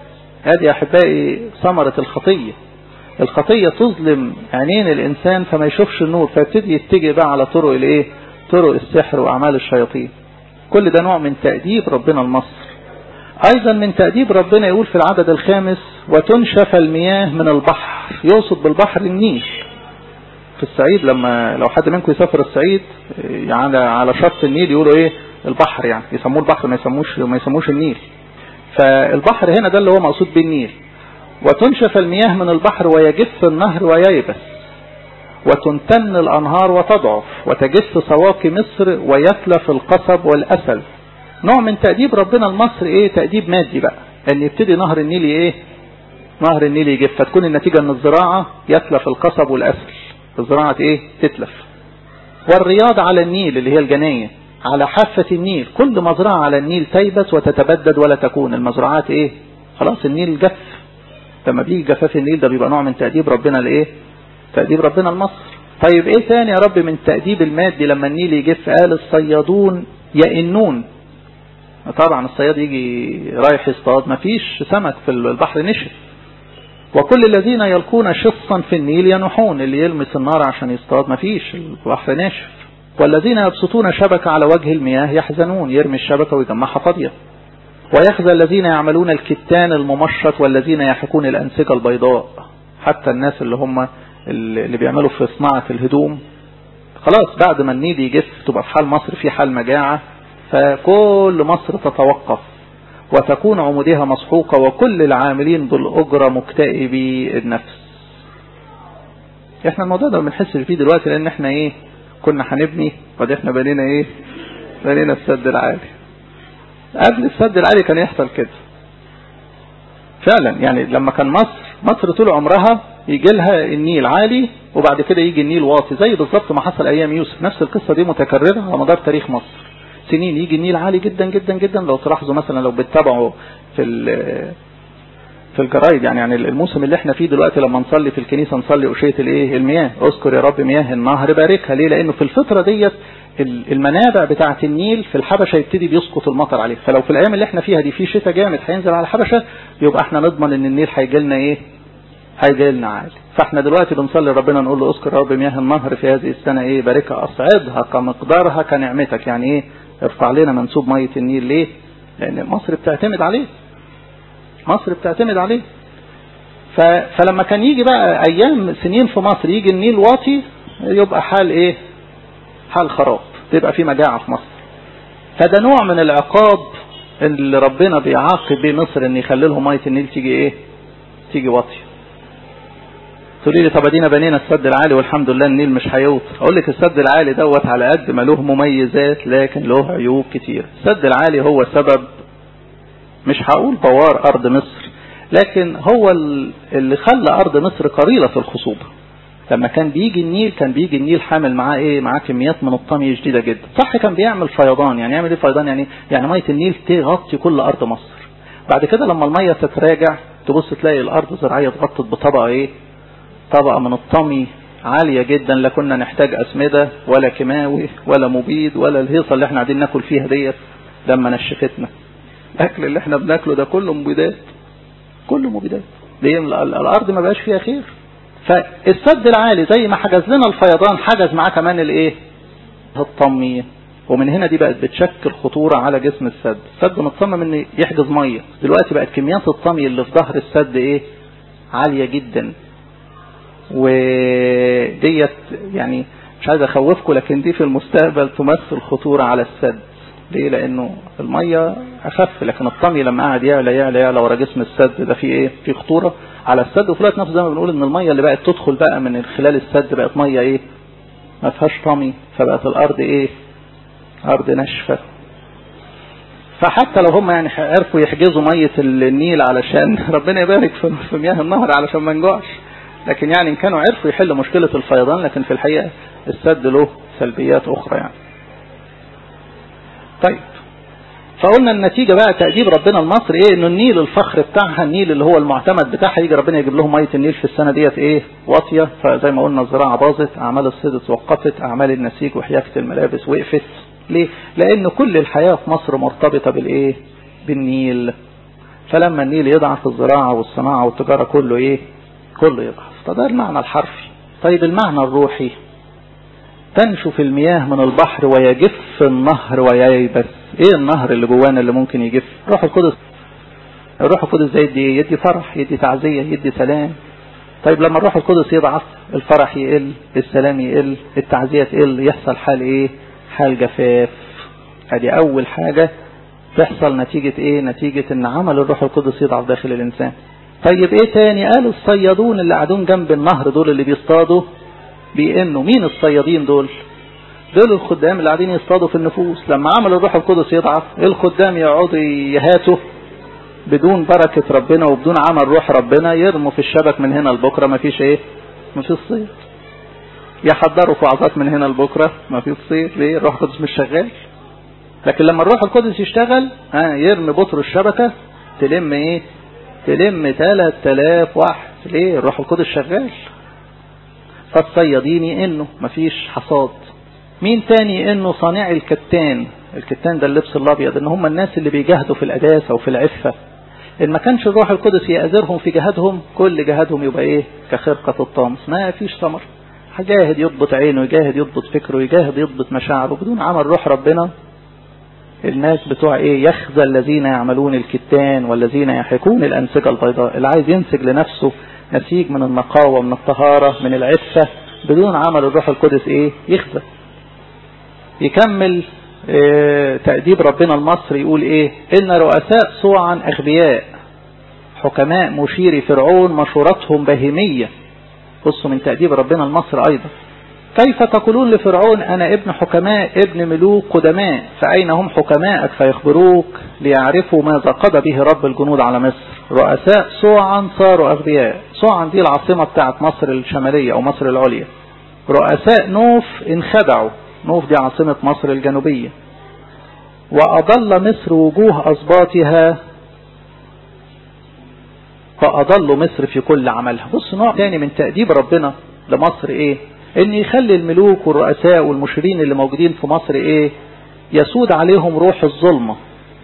ادي يا احبائي ثمرة الخطية. الخطية تظلم عينين الانسان فما يشوفش النور، فيبتدي يتجه بقى على طرق الايه، طرق السحر واعمال الشياطين. كل ده نوع من تأديب ربنا لمصر. ايضا من تأديب ربنا يقول في العدد الخامس وتنشف المياه من البحر. يقصد بالبحر النيل. في الصعيد لما لو حد منكم يسافر الصعيد يعني على شط النيل يقولوا ايه البحر، يعني يسموه البحر ما يسموش النيل. فالبحر هنا ده اللي هو مقصود بالنيل. وتنشف المياه من البحر ويجف النهر وييبس وتنتن الأنهار وتضعف وتجف سواقي مصر ويتلف القصب والأسل. نوع من تأديب ربنا لمصر ايه؟ تأديب مادي بقى، ان يبتدي نهر النيل ايه؟ نهر النيل يجف، فتكون النتيجة ان الزراعة يتلف القصب والأسل، الزراعة ايه؟ تتلف. والرياض على النيل اللي هي الجناية على حافة النيل، كل مزرعة على النيل تيبس وتتبدد ولا تكون. المزرعات ايه؟ خلاص النيل جف. لما بيجي جفاف النيل ده بيبقى نوع من تأديب ربنا لايه؟ تأديب ربنا لمصر. طيب ايه ثاني يا رب من تأديب المادي لما النيل يجف؟ قال الصيادون يئنون. طبعا الصياد يجي رايح يصطاد مفيش سمك في البحر نشف. وكل الذين يلقون شصا في النيل ينحون، اللي يلمس النار عشان يصطاد مفيش، البحر ناشف. والذين يبسطون شبكة على وجه المياه يحزنون، يرمي الشبكة ويجمعها فاضية. ويخزى الذين يعملون الكتان الممشط والذين يحكون الأنسجة البيضاء. حتى الناس اللي بيعملوا في صناعة الهدوم خلاص بعد ما النيل يجف تبقى في حال مصر في حال مجاعة، فكل مصر تتوقف وتكون عمودها مسحوقة وكل العاملين بالأجرة مكتئبي النفس. احنا الموضوع ده ما بنحسش فيه دلوقتي لان احنا ايه كنا هنبني وده احنا بنينا ايه، بنينا السد العالي. قبل السد العالي كان يحصل كده فعلا. يعني لما كان مصر طول عمرها يجي لها النيل عالي وبعد كده يجي النيل واطي، زي بالظبط ما حصل ايام يوسف. نفس القصة دي متكررة على مدار تاريخ مصر. سنين يجي النيل عالي جدا جدا جدا. لو تلاحظوا مثلا لو بتتابعوا في الجرايد يعني الموسم اللي احنا فيه دلوقتي لما نصلي في الكنيسة نصلي أشية الايه المياه، اذكر يا رب مياه النهر باركها. ليه؟ لانه في الفترة ديت المنابع بتاعة النيل في الحبشة يبتدي بيسقط المطر عليه. فلو في الايام اللي احنا فيها دي في شتاء جامد هينزل على الحبشة، يبقى احنا نضمن ان النيل هيجي لنا ايه، هيجي لنا عالي. فاحنا دلوقتي بنصلي ربنا نقول له اذكر يا رب مياه النهر في هذه السنة ايه باركها اصعدها كمقدارها كنعمتك. يعني ايه؟ ارفع لنا منسوب مية النيل. ليه؟ لان مصر بتعتمد عليه، مصر بتعتمد عليه. فلما كان يجي بقى ايام سنين في مصر يجي النيل واطي يبقى حال ايه، حال خراب، تبقى في مجاعة في مصر. فده نوع من العقاب اللي ربنا بيعاقب بيه مصر، ان يخلي لهم مية النيل تيجي ايه، تيجي واطي. تقولي لي طب ادينا بنينا السد العالي والحمد لله النيل مش هيوطي. اقول لك السد العالي دوت على قد ما له مميزات لكن له عيوب كتير. السد العالي هو سبب، مش هقول بوار ارض مصر، لكن هو اللي خلى ارض مصر قليلة الخصوبة. لما كان بيجي النيل حامل معاه ايه، معاه كميات من الطمي شديدة جدا. صح كان بيعمل فيضان. يعني يعمل ايه فيضان؟ يعني مية النيل تغطي كل ارض مصر. بعد كده لما المية تتراجع تبص تلاقي الارض الزراعية اتغطت بطبقة ايه، طبقة من الطمي عالية جدا. لا كنا نحتاج اسمدة ولا كيماوي ولا مبيد ولا الهيصة اللي احنا قاعدين ناكل فيها ديت لما نشفتنا. الاكل اللي احنا بناكله ده كله مبيدات، كله مبيدات. ليه؟ الارض ما بقاش فيها خير. فالسد العالي زي ما حجز لنا الفيضان حجز معاه كمان الايه، الطمي. ومن هنا دي بقت بتشكل خطورة على جسم السد. السد متصمم ان يحجز مية، دلوقتي بقت كميات الطمي اللي في ظهر السد ايه، عالية جدا. وديت يعني مش عايز اخوفكم لكن دي في المستقبل تمثل خطورة على السد. ليه؟ لانه المية اخف لكن الطمي لما قاعد يعلى ورا جسم السد ده في ايه، في خطورة على السد. وفي الوقت نفسه زي ما بنقول ان المية اللي بقت تدخل بقى من خلال السد بقت مية ايه، ما فيهاش طمي، فبقت الارض ايه، ارض ناشفة. فحتى لو هم يعني عرفوا يحجزوا مية النيل علشان ربنا يبارك في مياه النهر علشان ما نجوعش، لكن يعني ان كانوا عرفوا يحلوا مشكلة الفيضان، لكن في الحقيقة السد له سلبيات اخرى يعني. طيب فقلنا النتيجة بقى تأديب ربنا لمصر ايه، انه النيل الفخر بتاعها، النيل اللي هو المعتمد بتاعها، يجي ربنا يجيب لهم مية النيل في السنة ديت ايه، واطية. فزي ما قلنا الزراعة باظت، اعمال الصيد اتوقفت، اعمال النسيج وحياكة الملابس وقفت. ليه؟ لان كل الحياة في مصر مرتبطة بالايه، بالنيل. فلما النيل يضعف الزراعة والصناعة والتجارة كله ايه؟ كله يضعف. فده المعنى الحرفي. طيب المعنى الروحي، تنشف المياه من البحر ويجف النهر وييبس. ايه النهر اللي جوانا اللي ممكن يجف؟ روح القدس. الروح القدس زي يدي فرح، يدي تعزية، يدي سلام. طيب لما الروح القدس يضعف، الفرح يقل، السلام يقل، التعزية تقل، يحصل حال ايه؟ حال جفاف. ادي اول حاجة تحصل نتيجة ايه؟ نتيجة ان عمل الروح القدس يضعف داخل الانسان. طيب ايه تاني؟ قالوا الصيادون اللي قاعدون جنب النهر دول اللي بيصطادوا بيئنوا. مين الصيادين دول؟ دول الخدام اللي قاعدين يصطادوا في النفوس. لما عمل الروح القدس يضعف، الخدام يقعدوا يهاتوا بدون بركة ربنا وبدون عمل روح ربنا، يرموا في الشبك من هنا لبكرة، ما فيش ايه؟ ما فيش صيد. يحضروا في وعظات من هنا لبكرة، ما فيش صيد. ليه؟ الروح القدس مش شغال. لكن لما الروح القدس يشتغل، يرمي بطر الشبكة، تلم ايه؟ تلم 3000 واحد. ليه؟ الروح القدس شغال. فالصيادين يئنوا، مفيش حصاد. مين تاني يئنوا؟ صانع الكتان. الكتان ده اللبس الابيض، ان هم الناس اللي بيجاهدوا في القداسة وفي العفة. ان ما كانش الروح القدس يأذرهم في جهادهم، كل جهادهم يبقى ايه؟ كخرقة الطامس، ما فيش ثمر. هجاهد يضبط عينه، يجاهد يضبط فكره، يجاهد يضبط مشاعره، بدون عمل روح ربنا الناس بتوع ايه؟ يخزى الذين يعملون الكتان والذين يحكون الأنسجة البيضاء. اللي عايز ينسج لنفسه نسيج من النقاوة، من الطهارة، من العفة، بدون عمل الروح القدس ايه؟ يخزى. يكمل تأديب ربنا المصري، يقول ايه؟ ان رؤساء صوعا اغبياء، حكماء مشيري فرعون مشورتهم بهيمية. بصوا من تأديب ربنا المصري ايضا. كيف تقولون لفرعون انا ابن حكماء ابن ملوك قدماء، فاين هم حكماءك فيخبروك ليعرفوا ماذا قضى به رب الجنود على مصر. رؤساء صوعا صاروا اغبياء. صوعا دي العاصمة بتاعت مصر الشمالية او مصر العليا. رؤساء نوف انخدعوا. نوف دي عاصمة مصر الجنوبية. وأضل مصر وجوه أصباطها، فأضلوا مصر في كل عملها. بص نوع تاني من تأديب ربنا لمصر ايه؟ ان يخلي الملوك والرؤساء والمشيرين اللي موجودين في مصر ايه؟ يسود عليهم روح الظلمة.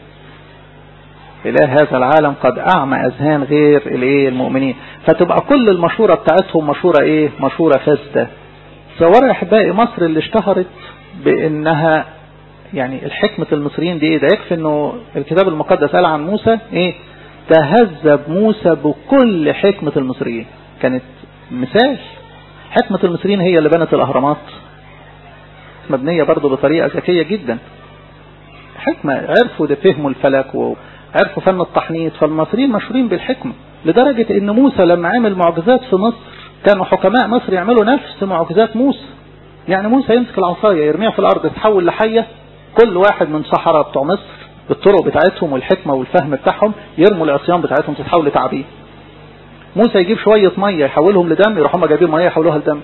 إله هذا العالم قد أعمى أذهان غير الايه؟ المؤمنين. فتبقى كل المشورة بتاعتهم مشورة ايه؟ مشورة فاسدة. صور يا احبائي مصر اللي اشتهرت بانها يعني الحكمة المصريين دي ايه؟ ده يكفي انه الكتاب المقدس قال عن موسى ايه؟ تهذب موسى بكل حكمة المصريين. كانت مثال. حكمة المصريين هي اللي بنت الأهرامات، مبنية برضو بطريقة ذكية جدا. حكمة، عرفوا ده فهموا الفلك وعرفوا فن التحنيط. فالمصريين مشهورين بالحكمة لدرجة ان موسى لما عمل معجزات في مصر كانوا حكماء مصر يعملوا نفس معجزات موسى. يعني موسى يمسك العصاية يرميها في الأرض تتحول لحية. كل واحد من سحرة بتوع مصر بالطرق بتاعتهم والحكمة والفهم بتاعهم يرموا العصيان بتاعتهم تتحول لتعابين. موسى يجيب شوية مية يحولهم لدم، يروحوا جايبين مية يحولوها لدم.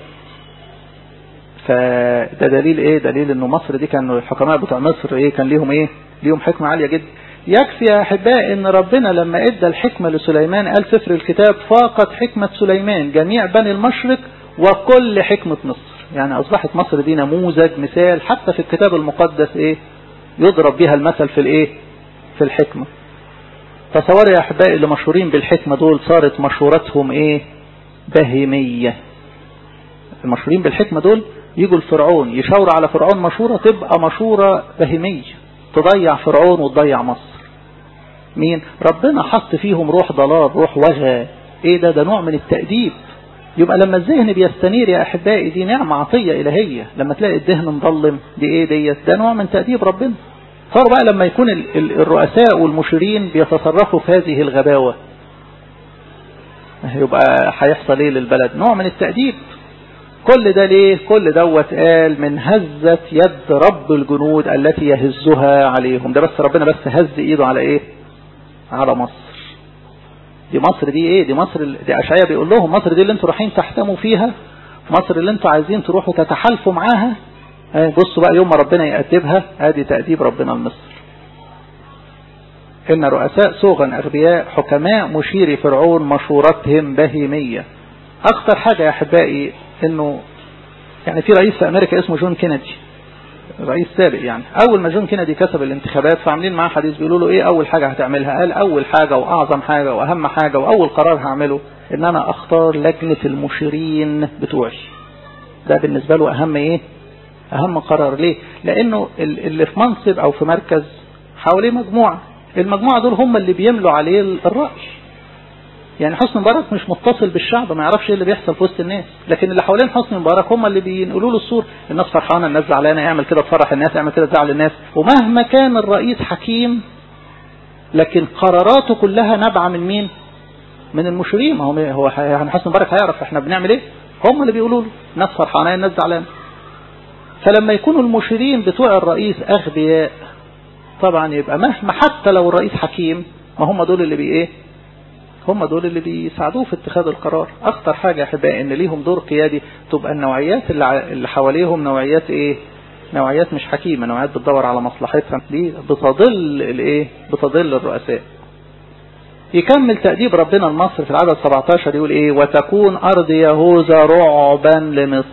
فده دليل ايه؟ دليل انه مصر دي كانوا الحكماء بتوع مصر ايه؟ كان ليهم ايه؟ ليهم حكمة عالية جدا. يكفي يا احبائي ان ربنا لما ادى الحكمة لسليمان قال سفر الكتاب فاقت حكمة سليمان جميع بني المشرق وكل حكمة مصر. يعني اصبحت مصر دي نموذج مثال حتى في الكتاب المقدس ايه؟ يضرب بها المثل في الايه؟ في الحكمة. تصور يا احبائي اللي مشهورين بالحكمة دول صارت مشورتهم ايه؟ بهيمية. المشهورين بالحكمة دول يجوا الفرعون يشاور على فرعون مشورة تبقى مشورة بهيمية تضيع فرعون وتضيع مصر. مين؟ ربنا حط فيهم روح ضلال، روح وغى. ايه ده؟ ده نوع من التأديب. يبقى لما الذهن بيستنير يا احبائي دي نعمة عطية الهية. لما تلاقي الذهن مظلم دي ايه ديت؟ ده نوع من تأديب ربنا. صار بقى لما يكون الرؤساء والمشيرين بيتصرفوا في هذه الغباوة يبقى هيحصل ايه للبلد؟ نوع من التأديب. كل ده ليه؟ كل دوت قال من هزة يد رب الجنود التي يهزها عليهم. ده بس ربنا بس هز ايده على ايه؟ على مصر. دي مصر دي ايه؟ دي مصر دي اشعياء بيقول لهم مصر دي اللي انتوا رايحين تحتموا فيها، مصر اللي انتوا عايزين تروحوا تتحالفوا معاها. بصوا بقى يوم ما ربنا يأدبها ادي تأديب ربنا لمصر. ان رؤساء صوغا اغبياء حكماء مشيري فرعون مشورتهم بهيمية. اخطر حاجة يا احبائي انه يعني في رئيس في امريكا اسمه جون كينيدي. رئيس سابق يعني. اول ما جون كينيدي كسب الانتخابات فعاملين معاه حديث بيقولوا له ايه اول حاجة هتعملها؟ قال اول حاجة واعظم حاجة واهم حاجة واول قرار هعمله ان انا اختار لجنة المشيرين بتوعي. ده بالنسبة له اهم ايه؟ اهم قرار. ليه؟ لانه اللي في منصب او في مركز حواليه مجموعة، المجموعة دول هم اللي بيملوا عليه الرأي. يعني حسني مبارك مش متصل بالشعب، ما يعرفش ايه اللي بيحصل في وسط الناس، لكن اللي حوالين حسني مبارك هم اللي بينقلوا له الصورة. الناس فرحانة، الناس زعلانة، اعمل كده تفرح الناس، اعمل كده تزعل الناس. ومهما كان الرئيس حكيم لكن قراراته كلها نابعة من مين؟ من المشيرين. هو يعني حسني مبارك هيعرف احنا بنعمل ايه؟ هم اللي بيقولوا له. الناس فرحانة، الناس زعلانة. فلما يكونوا المشيرين بتوع الرئيس اغبياء طبعا يبقى مهما حتى لو الرئيس حكيم، ما هم دول اللي ايه؟ هم دول اللي بيساعدوه في اتخاذ القرار. اخطر حاجة يا احبائي ان ليهم دور قيادي، تبقى النوعيات اللي حواليهم نوعيات ايه؟ نوعيات مش حكيمة، نوعيات بتدور على مصلحتها، دي بتضل الايه؟ بتضل الرؤساء. يكمل تأديب ربنا لمصر في العدد 17 يقول ايه؟ وتكون ارض يهوذا رعبا لمصر.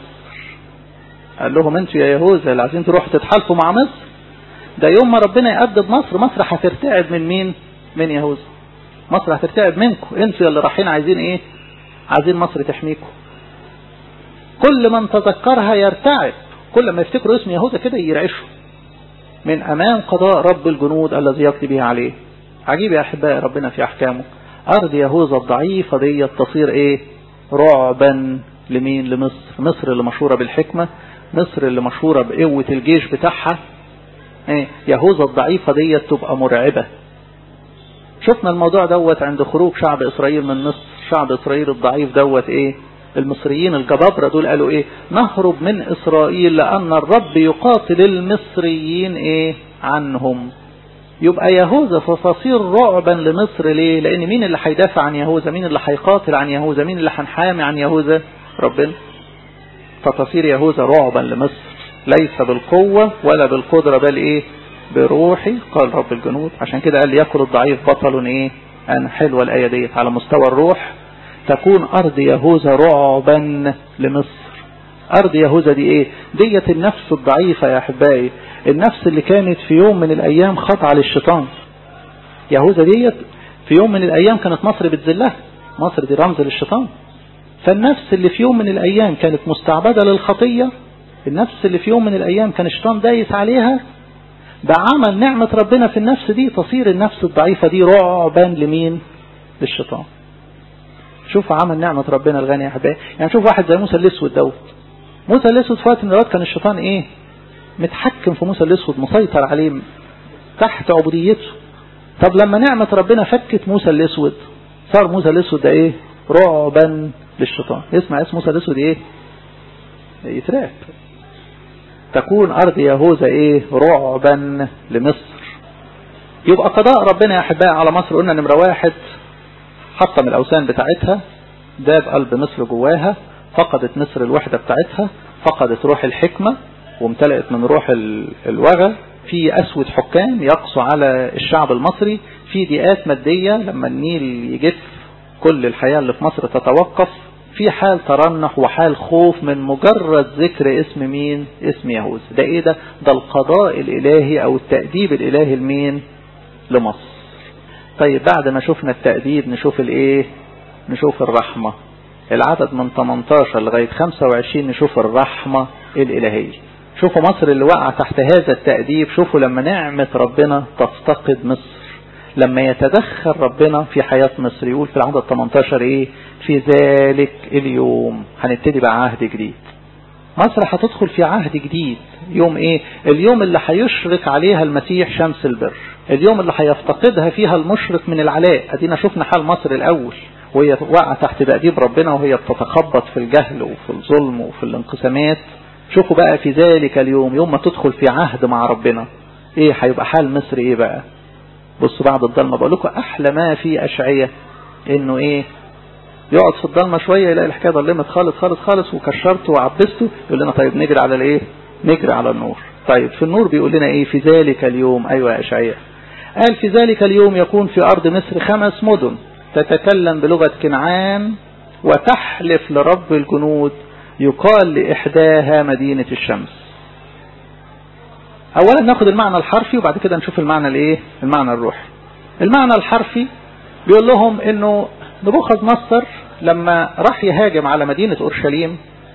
قال لهم انتوا يا يهوذا اللي عايزين تروحوا تتحالفوا مع مصر، ده يوم ما ربنا يأدب مصر، مصر هترتعب من مين؟ من يهوذا. مصر هترتعب منكم انتوا اللي رايحين عايزين ايه؟ عايزين مصر تحميكم. كل من تذكرها يرتعب، كل ما يفتكروا اسم يهوذا كده يرعشوا من امام قضاء رب الجنود الذي يقضي به عليه. عجيب يا احبائي ربنا في احكامه. ارض يهوذا الضعيفه دي تصير ايه؟ رعبا لمين؟ لمصر. مصر اللي مشهوره بالحكمه، مصر اللي مشهوره بقوه الجيش بتاعها، يهوذا الضعيفه دي تبقى مرعبه. شفنا الموضوع دوت عند خروج شعب إسرائيل من مصر. شعب إسرائيل الضعيف دوت ايه؟ المصريين الجبابرة دول قالوا ايه؟ نهرب من إسرائيل لأن الرب يقاتل المصريين ايه؟ عنهم. يبقى يهوذا فتصير رعبا لمصر. ليه؟ لأن مين اللي هيدافع عن يهوذا؟ مين اللي هيقاتل عن يهوذا؟ مين اللي هنحامي عن يهوذا؟ ربنا. فتصير يهوذا رعبا لمصر، ليس بالقوة ولا بالقدرة بل ايه؟ بروحي قال رب الجنود. عشان كده قال يأكل الضعيف بطل ايه؟ ان حلوة الآية ديت على مستوى الروح. تكون أرض يهوذا رعبا لمصر. أرض يهوذا دي ايه؟ ديت النفس الضعيفة يا أحبائي، النفس اللي كانت في يوم من الأيام خاضعة للشيطان. يهوذا ديت في يوم من الأيام كانت مصر بتذلها. مصر دي رمز للشيطان. فالنفس اللي في يوم من الأيام كانت مستعبدة للخطية، النفس اللي في يوم من الأيام كان الشيطان دايس عليها، بعمل نعمة ربنا في النفس دي تصير النفس الضعيفة دي رعبا لمين؟ للشيطان. شوف عمل نعمة ربنا الغني يا حبايبي. يعني شوف واحد زي موسى الأسود دوت. موسى الأسود في وقت من الأوقات كان الشيطان ايه؟ متحكم في موسى الأسود، مسيطر عليه تحت عبوديته. طب لما نعمة ربنا فكت موسى الأسود صار موسى الأسود ده ايه؟ رعبا للشيطان. اسمع اسم موسى الأسود ايه؟ يترعب. تكون أرض يهوذا ايه؟ رعبا لمصر. يبقى قضاء ربنا يا أحبائي على مصر قلنا نمرة واحد، حطم الأوثان بتاعتها، داب قلب مصر جواها، فقدت مصر الوحدة بتاعتها، فقدت روح الحكمة وامتلأت من روح الوغى. في أسود حكام يقصوا على الشعب المصري، في ضيقات مادية لما النيل يجف كل الحياة اللي في مصر تتوقف، في حال ترنح وحال خوف من مجرد ذكر اسم مين؟ اسم يهوذا. ده ايه ده؟ ده القضاء الالهي او التأديب الالهي لمين؟ لمصر. طيب بعد ما شفنا التأديب نشوف الايه؟ نشوف الرحمة. العدد من 18 لغاية 25 نشوف الرحمة الالهية. شوفوا مصر اللي وقع تحت هذا التأديب، شوفوا لما نعمة ربنا تفتقد مصر، لما يتدخل ربنا في حياة مصر. يقول في العدد 18 ايه؟ في ذلك اليوم. هنبتدي بقى عهد جديد. مصر هتدخل في عهد جديد. يوم ايه؟ اليوم اللي هيشرق عليها المسيح شمس البر، اليوم اللي هيفتقدها فيها المشرق من العلاء. ادينا شفنا حال مصر الاول وهي وقع تحت تأديب ربنا، وهي بتتخبط في الجهل وفي الظلم وفي الانقسامات. شوفوا بقى في ذلك اليوم، يوم ما تدخل في عهد مع ربنا، ايه هيبقى حال مصر ايه بقى؟ بصوا بعد الضلمة بقول لكم احلى ما في اشعية انه ايه؟ يقعد في الضلمة شوية يلاقي الحكاية ضلمت خالص خالص خالص وكشرته وعبسته، يقول لنا طيب نجري على الايه؟ نجري على النور. طيب في النور بيقول لنا ايه؟ في ذلك اليوم. ايوه يا اشعياء قال في ذلك اليوم يكون في ارض مصر 5 مدن تتكلم بلغة كنعان وتحلف لرب الجنود، يقال لإحداها مدينة الشمس. اولا ناخد المعنى الحرفي وبعد كده نشوف المعنى الايه، المعنى الروحي. المعنى الحرفي بيقول لهم انه نبوخذ نصر لما راح يهاجم على مدينة اورشليم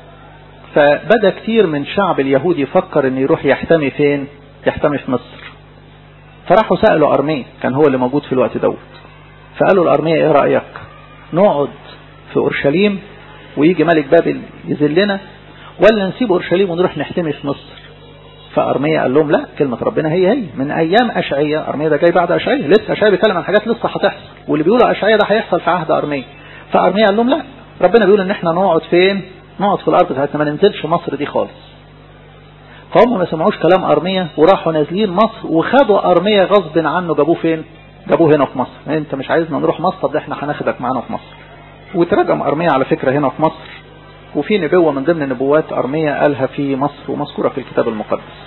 فبدأ كتير من شعب اليهود يفكر انه يروح يحتمي فين؟ يحتمي في مصر. فراحوا سألوا أرميا، كان هو اللي موجود في الوقت دوت، فقالوا الأرميا ايه رأيك نقعد في اورشليم ويجي ملك بابل يذلنا، ولا نسيب اورشليم ونروح نحتمي في مصر؟ فأرميا قال لهم لا، كلمة ربنا هي من ايام اشعياء. أرميا ده جاي بعد اشعياء، لسه اشعياء بيتكلم عن حاجات لسه هتحصل، واللي بيقولوا اشعياء ده هيحصل في عهد أرميا. فأرميا قال لهم لا، ربنا بيقول ان احنا نقعد فين؟ نقعد في الارض بتاعتنا، ما ننزلش مصر دي خالص. فهم ما سمعوش كلام أرميا وراحوا نازلين مصر، وخدوا أرميا غصب عنه جابوه فين؟ جابوه هنا في مصر. انت مش عايزنا نروح مصر، طب احنا هناخدك معانا في مصر. وترجم أرميا على فكرة هنا في مصر، وفي نبوة من ضمن نبوات أرميا قالها في مصر ومذكورة في الكتاب المقدس.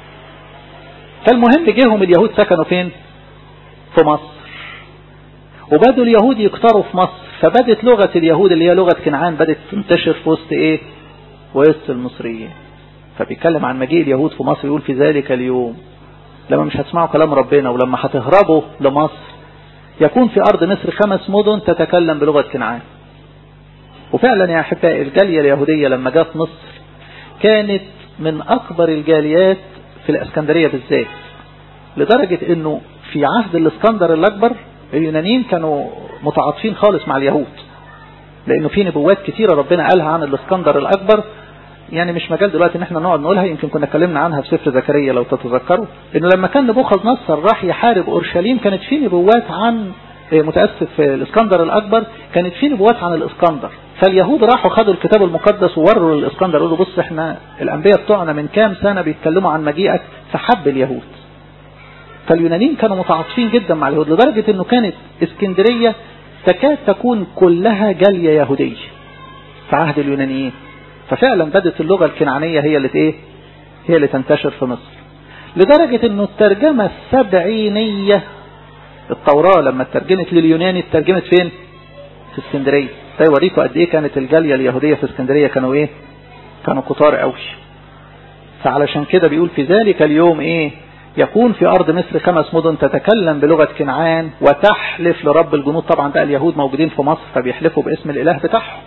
فالمهم جيهم اليهود سكنوا فين؟ في مصر، وبدوا اليهود يكتروا في مصر، فبدت لغة اليهود اللي هي لغة كنعان بدت تنتشر في وسط ايه؟ وسط المصريين. فبيتكلم عن مجيء اليهود في مصر، يقول في ذلك اليوم لما مش هتسمعوا كلام ربنا ولما هتهربوا لمصر يكون في أرض مصر 5 مدن تتكلم بلغة كنعان. وفعلا يا أحبائي الجالية اليهودية لما جاءت مصر كانت من أكبر الجاليات في الإسكندرية بالذات، لدرجة أنه في عهد الإسكندر الأكبر اليونانيين كانوا متعاطفين خالص مع اليهود، لأنه في نبوات كثيرة ربنا قالها عن الإسكندر الأكبر، يعني مش مجال دلوقتي ان احنا نقعد نقولها، يمكن كنا اتكلمنا عنها في سفر زكريا لو تتذكروا، انه لما كان نبوخذ نصر راح يحارب اورشليم كانت في نبوات عن الاسكندر الاكبر، كانت في نبوات عن الاسكندر. فاليهود راحوا خدوا الكتاب المقدس ووروا للاسكندر، قالوا بص احنا الانبياء بتوعنا من كام سنه بيتكلموا عن مجيئك، فحب اليهود. فاليونانيين كانوا متعاطفين جدا مع اليهود، لدرجه انه كانت اسكندريه تكاد تكون كلها جاليه يهوديه في عهد اليونانيين. ففعلا بدت اللغة الكنعانية هي اللي ايه؟ هي اللي تنتشر في مصر، لدرجة انه الترجمة السبعينية التوراة لما اترجمت لليوناني اترجمت فين؟ في اسكندرية. ده يوريكم قد ايه كانت الجالية اليهودية في اسكندرية كانوا ايه؟ كانوا كتار قوي. فعلشان كده بيقول في ذلك اليوم ايه؟ يكون في ارض مصر 5 مدن تتكلم بلغة كنعان وتحلف لرب الجنود. طبعا بقى اليهود موجودين في مصر فبيحلفوا باسم الاله بتاعهم.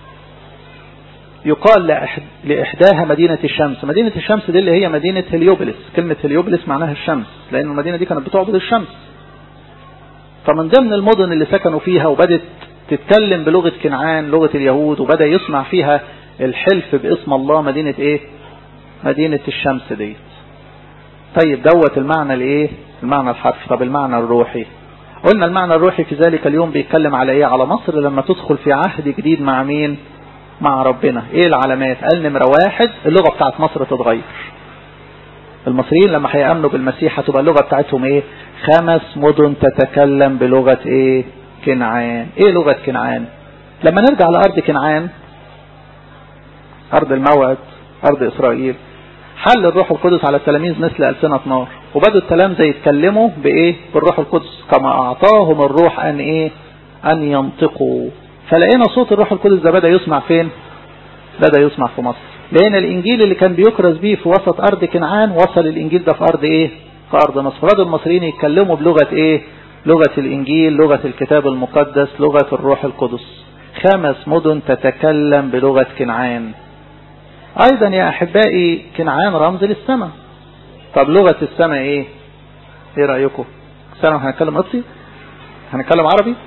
يقال لإحداها مدينة الشمس. مدينة الشمس دي اللي هي مدينة هليوبلس، كلمة هليوبلس معناها الشمس، لأن المدينة دي كانت بتعبد الشمس. فمن ضمن المدن اللي سكنوا فيها وبدت تتكلم بلغة كنعان لغة اليهود وبدأ يصنع فيها الحلف باسم الله مدينة ايه؟ مدينة الشمس دي. طيب دوت المعنى الايه؟ المعنى الحرفي. طب المعنى الروحي، قلنا المعنى الروحي في ذلك اليوم بيتكلم على ايه؟ على مصر لما تدخل في عهد جديد مع مين؟ مع ربنا. ايه العلامات؟ قال نمرة 1 اللغة بتاعت مصر تتغير. المصريين لما هيأمنوا بالمسيح هتبقى اللغة بتاعتهم ايه؟ 5 مدن تتكلم بلغة ايه؟ كنعان. ايه لغة كنعان؟ لما نرجع لأرض كنعان، أرض الموعد، أرض إسرائيل، حل الروح القدس على التلاميذ مثل ألسنة نار، وبدوا التلامذة يتكلموا بإيه؟ بالروح القدس، كما أعطاهم الروح أن إيه؟ أن ينطقوا. فلقينا صوت الروح القدس ده بدأ يسمع فين؟ بدأ يسمع في مصر. لقينا الإنجيل اللي كان بيكرز بيه في وسط أرض كنعان وصل الإنجيل ده في أرض إيه؟ في أرض مصر. بدأوا المصريين يتكلموا بلغة إيه؟ لغة الإنجيل، لغة الكتاب المقدس، لغة الروح القدس. 5 مدن تتكلم بلغة كنعان. أيضا يا أحبائي كنعان رمز للسماء. طب لغة السماء إيه؟ إيه رأيكم؟ السماء هنتكلم قدسي؟ هنتكلم عربي؟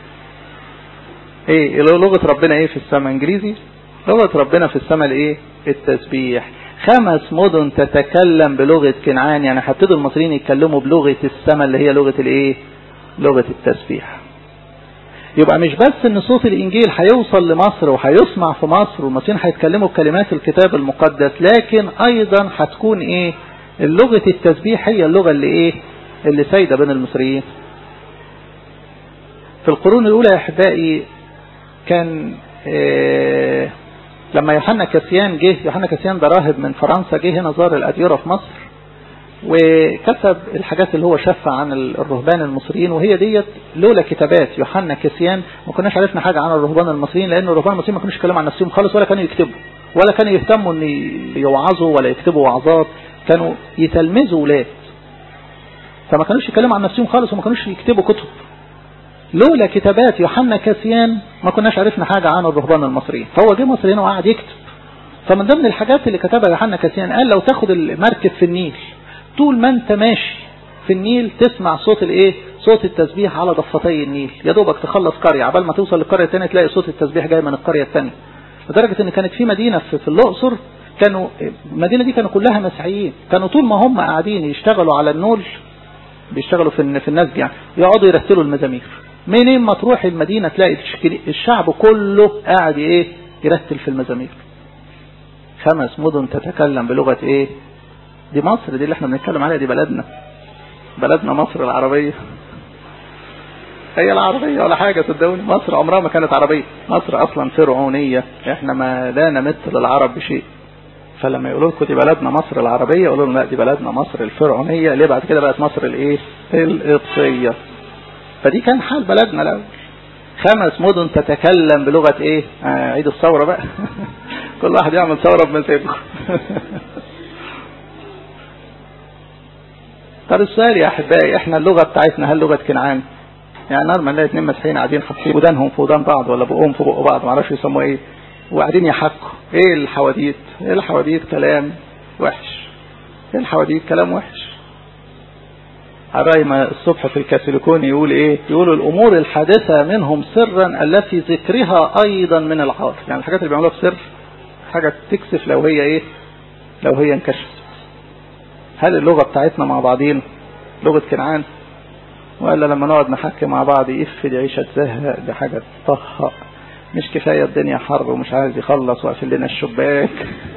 إيه لغة ربنا إيه في السماء؟ إنجليزي؟ لغة ربنا في السماء الإيه؟ التسبيح. 5 مدن تتكلم بلغة كنعان، يعني هيبتدوا المصريين يتكلموا بلغة السماء اللي هي لغة الإيه؟ لغة التسبيح. يبقى مش بس ان صوت الانجيل هيوصل لمصر وهيسمع في مصر والمصريين هيتكلموا بكلمات الكتاب المقدس، لكن ايضا هتكون ايه؟ اللغة التسبيح هي اللغة اللي ايه؟ اللي سايدة بين المصريين. في القرون الاولى يا احبائي كان لما يوحنا كاسيان جه، يوحنا كاسيان ده راهب من فرنسا، جه هنا زار الاديرة في مصر وكتب الحاجات اللي هو شافها عن الرهبان المصريين، وهي ديت لولا كتابات يوحنا كاسيان ما كناش عرفنا حاجة عن الرهبان المصريين، لأن الرهبان المصريين ما كانوش يتكلموا عن نفسهم خالص ولا كانوا يكتبوا ولا كانوا يهتموا ان يوعظوا ولا يكتبوا وعظات. كانوا يتلمذوا ولاد، فما كانوش يتكلموا عن نفسهم خالص وما كانوش يكتبوا كتب. لولا كتابات يوحنا كاسيان ما كناش عرفنا حاجة عن الرهبان المصريين. فهو جه مصر هنا وقعد يكتب. فمن ضمن الحاجات اللي كتبها يوحنا كاسيان قال لو تاخد المركب في النيل طول ما انت ماشي في النيل تسمع صوت الايه؟ صوت التسبيح على ضفتي النيل، يا دوبك تخلص قرية عبال ما توصل للقرية الثانية تلاقي صوت التسبيح جاي من القرية الثانية. لدرجة ان كانت في مدينة في الأقصر، كانوا المدينة دي كانوا كلها مسيحيين، كانوا طول ما هم قاعدين يشتغلوا على النول، بيشتغلوا في النسج يعني، يقعدوا يرتلوا المزامير. منين ما تروح المدينة تلاقي الشعب كله قاعد ايه؟ يرتل في المزامير. 5 مدن تتكلم بلغة ايه؟ دي مصر دي اللي احنا بنتكلم عليها، دي بلدنا مصر العربية. هي العربية ولا حاجة صدقوني، مصر عمرها ما كانت عربية، مصر اصلا فرعونية، احنا ما لا نمثل العرب بشيء. فلما يقولوا لكم دي بلدنا مصر العربية يقولوا لهم لا دي بلدنا مصر الفرعونية، ليه بعد كده بقت مصر الايه؟ القبطية. فدي كان حال بلدنا الاول. 5 مدن تتكلم بلغة ايه؟ عيد الثورة بقى. كل واحد يعمل ثورة بمزاجه. طب السؤال يا احبائي، احنا اللغة بتاعتنا هل لغة كنعان؟ يعني نرمى نلاقي 2 مسيحيين قاعدين حاطين ودانهم في ودان بعض ولا بقهم في بق بعض، ما اعرفش يسموه ايه، وقاعدين يحكوا. ايه الحواديت؟ ايه الحواديت؟ كلام وحش. ايه الحواديت؟ كلام وحش. الرايمة الصبح في الكاثوليكون يقول ايه؟ يقول الامور الحادثة منهم سرا التي ذكرها ايضا من العار. يعني الحاجات اللي بيعملوها في سر حاجة تكسف لو هي ايه؟ لو هي انكشفت. هل اللغة بتاعتنا مع بعضين لغة كنعان؟ ولا لما نقعد نحكي مع بعض يقفل عيشة زهق، دي حاجة تطهق، مش كفاية الدنيا حر ومش عايز يخلص وقفل لنا الشباك.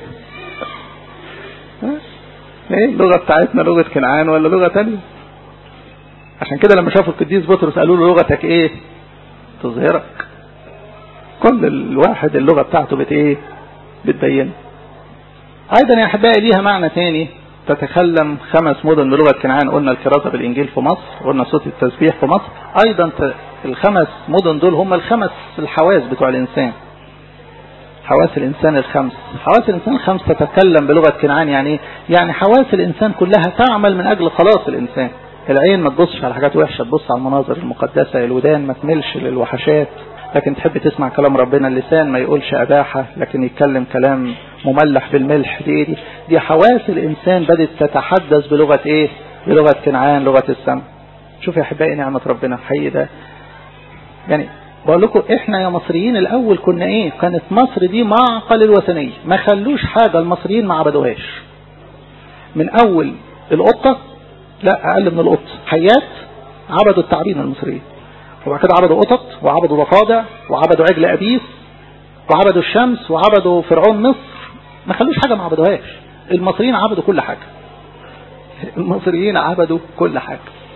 ايه اللغة بتاعتنا لغة كنعان ولا لغة تانية؟ عشان كده لما شافوا القديس بطرس قالوا له لغتك ايه؟ تظهرك. كل الواحد اللغة بتاعته بتبين. ايضا يا احبائي ليها معنى تاني، تتكلم 5 مدن بلغة كنعان. قلنا الكرازة بالانجيل في مصر، قلنا صوت التسبيح في مصر. ايضا 5 مدن دول هم 5 الحواس بتوع الانسان، حواس الانسان 5. حواس الانسان 5 تتكلم بلغة كنعان. يعني يعني حواس الانسان كلها تعمل من اجل خلاص الانسان. العين ما تبصش على حاجات وحشة، تبص على المناظر المقدسة. الودان ما تملش للوحشات لكن تحب تسمع كلام ربنا. اللسان ما يقولش أباحة لكن يتكلم كلام مملح بالملح. دي حواس الإنسان بدأت تتحدث بلغة ايه؟ بلغة كنعان، لغة السماء. شوف يا أحبائي نعمة ربنا حقيقي ده. يعني بقول لكم احنا يا مصريين الأول كنا ايه؟ كانت مصر دي معقل الوثنية، ما خلوش حاجة المصريين ما عبدوهاش. من أول القطة، لا أقل من القط، حيات عبدوا التعابين المصريين، وبعد كده عبدوا قطط وعبدوا ضفادع وعبدوا عجل أبيس وعبدوا الشمس وعبدوا فرعون مصر. ما خلوش حاجة ما عبدوهاش. المصريين عبدوا كل حاجة. المصريين عبدوا كل حاجة.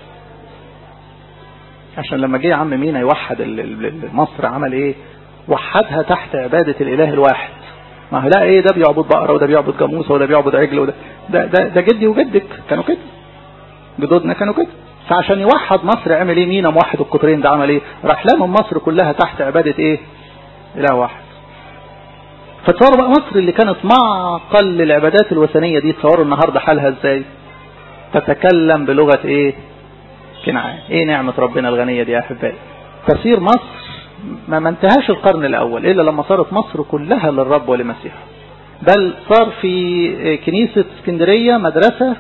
عشان لما جه عم مينا يوحد مصر عمل ايه؟ وحدها تحت عبادة الإله الواحد. ما هو لا ايه؟ ده بيعبد بقرة وده بيعبد جاموسة وده بيعبد عجل وده ده جدي وجدك كانوا كده، جدودنا كانوا كده. فعشان يوحد مصر عمل ايه؟ مينا موحد القطرين ده عمل ايه؟ راح لهم مصر كلها تحت عبادة ايه؟ إله واحد. فتصوروا بقى مصر اللي كانت معقل للعبادات الوثنية دي، تصوروا النهاردة حالها ازاي؟ تتكلم بلغة ايه؟ كنعان. ايه نعمة ربنا الغنية دي يا احبائي. تسير مصر ما انتهاش القرن الاول الا لما صارت مصر كلها للرب ولمسيحه. بل صار في كنيسة اسكندرية مدرسة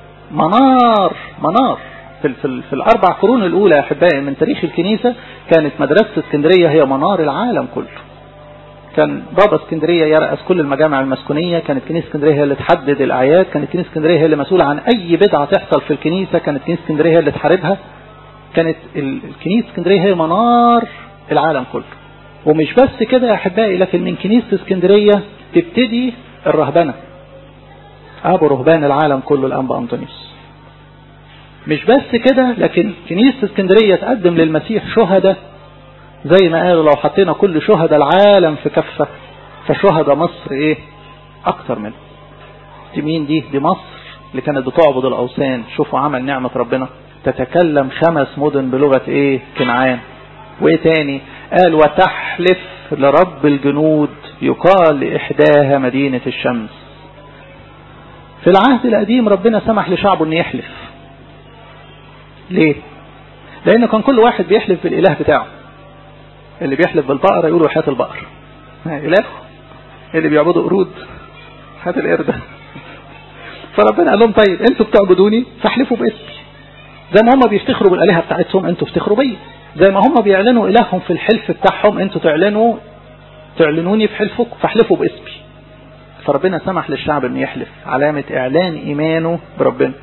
منار في الاربع قرون الاولى يا احبائي من تاريخ الكنيسة. كانت مدرسة اسكندرية هي منار العالم كله. كان بابا اسكندرية يرأس كل المجامع المسكونية. كانت كنيسة اسكندرية هي اللي تحدد الأعياد. كانت كنيسة اسكندرية هي اللي مسؤولة عن أي بدعة تحصل في الكنيسة. كانت كنيسة اسكندرية هي اللي تحاربها. كانت الكنيسة اسكندرية هي منار العالم كله. ومش بس كده يا أحبائي، لكن من كنيسة اسكندرية تبتدي الرهبنة. أبو رهبان العالم كله الأنبا أنطونيوس. مش بس كده، لكن كنيسة اسكندرية تقدم للمسيح شهداء. زي ما قالوا لو حطينا كل شهداء العالم في كفة فشهداء مصر ايه اكتر منه. دي مين دي مصر اللي كانت بتعبد الاوثان. شوفوا عمل نعمة ربنا. تتكلم 5 مدن بلغة ايه؟ كنعان. وايه تاني؟ قال وتحلف لرب الجنود يقال لإحداها مدينة الشمس. في العهد القديم ربنا سمح لشعبه ان يحلف. ليه؟ لان كان كل واحد بيحلف بالاله بتاعه. اللي بيحلف بالبقرة يقولوا حياة البقر اله، اللي بيعبدوا قرود حياة القردة. فربنا قال لهم طيب انتوا بتعبدوني فاحلفوا باسمي، زي ما هم بيفتخروا بالالهه بتاعتهم انتوا افتخروا بيا، زي ما هم بيعلنوا الههم في الحلف بتاعهم انتوا تعلنوني في حلفكم فاحلفوا باسمي. فربنا سمح للشعب ان يحلف، علامة اعلان ايمانه بربنا.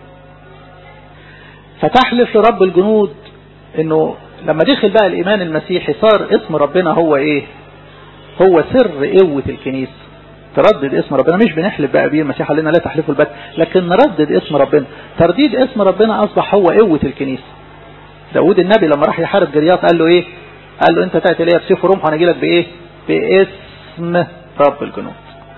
فتحلف لرب الجنود انه لما دخل بقى الايمان المسيحي صار اسم ربنا هو ايه؟ هو سر قوة الكنيسة. تردد اسم ربنا، مش بنحلف بقى بيه، المسيح قال لنا لا تحلفوا البت، لكن نردد اسم ربنا. ترديد اسم ربنا اصبح هو قوة الكنيسة. داود النبي لما راح يحارب جليات قال له ايه؟ قال له انت تأتي ليا بسيف ورمح وانا اجي لك بايه؟ باسم رب الجنود.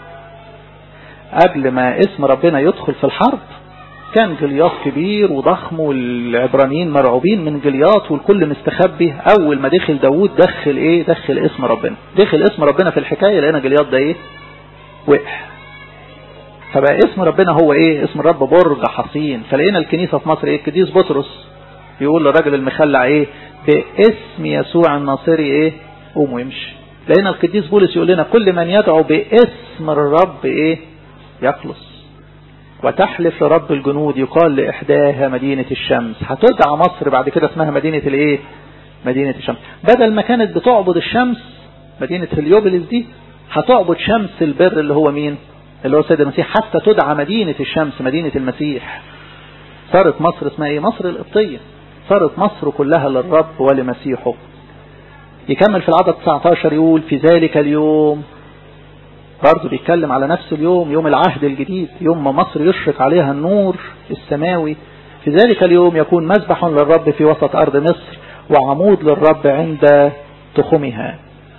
قبل ما اسم ربنا يدخل في الحرب كان جليات كبير وضخم والعبرانيين مرعوبين من جليات والكل مستخبي. اول ما دخل داود دخل ايه؟ دخل اسم ربنا. دخل اسم ربنا في الحكاية لقينا جليات ده ايه؟ وقع. فبقى اسم ربنا هو ايه؟ اسم الرب برج حصين. فلقينا الكنيسة في مصر ايه؟ القديس بطرس يقول للراجل المخلع ايه؟ باسم يسوع الناصري ايه؟ قوم ويمشي. لقينا القديس بولس يقول لنا كل من يدعو باسم الرب ايه؟ يخلص. وتحلف لرب الجنود يقال لإحداها مدينة الشمس. هتدعى مصر بعد كده اسمها مدينة الايه؟ مدينة الشمس. بدل ما كانت بتعبد الشمس مدينة هليوبلس دي هتعبد شمس البر اللي هو مين؟ اللي هو سيد المسيح. حتى تدعى مدينة الشمس مدينة المسيح. صارت مصر اسمها ايه؟ مصر القبطية. صارت مصر كلها للرب ولمسيحه. يكمل في العدد 19 يقول في ذلك اليوم، برضه بيتكلم على نفس اليوم، يوم العهد الجديد، يوم ما مصر يشرق عليها النور السماوي. في ذلك اليوم يكون مذبح للرب في وسط أرض مصر وعمود للرب عند تخمها.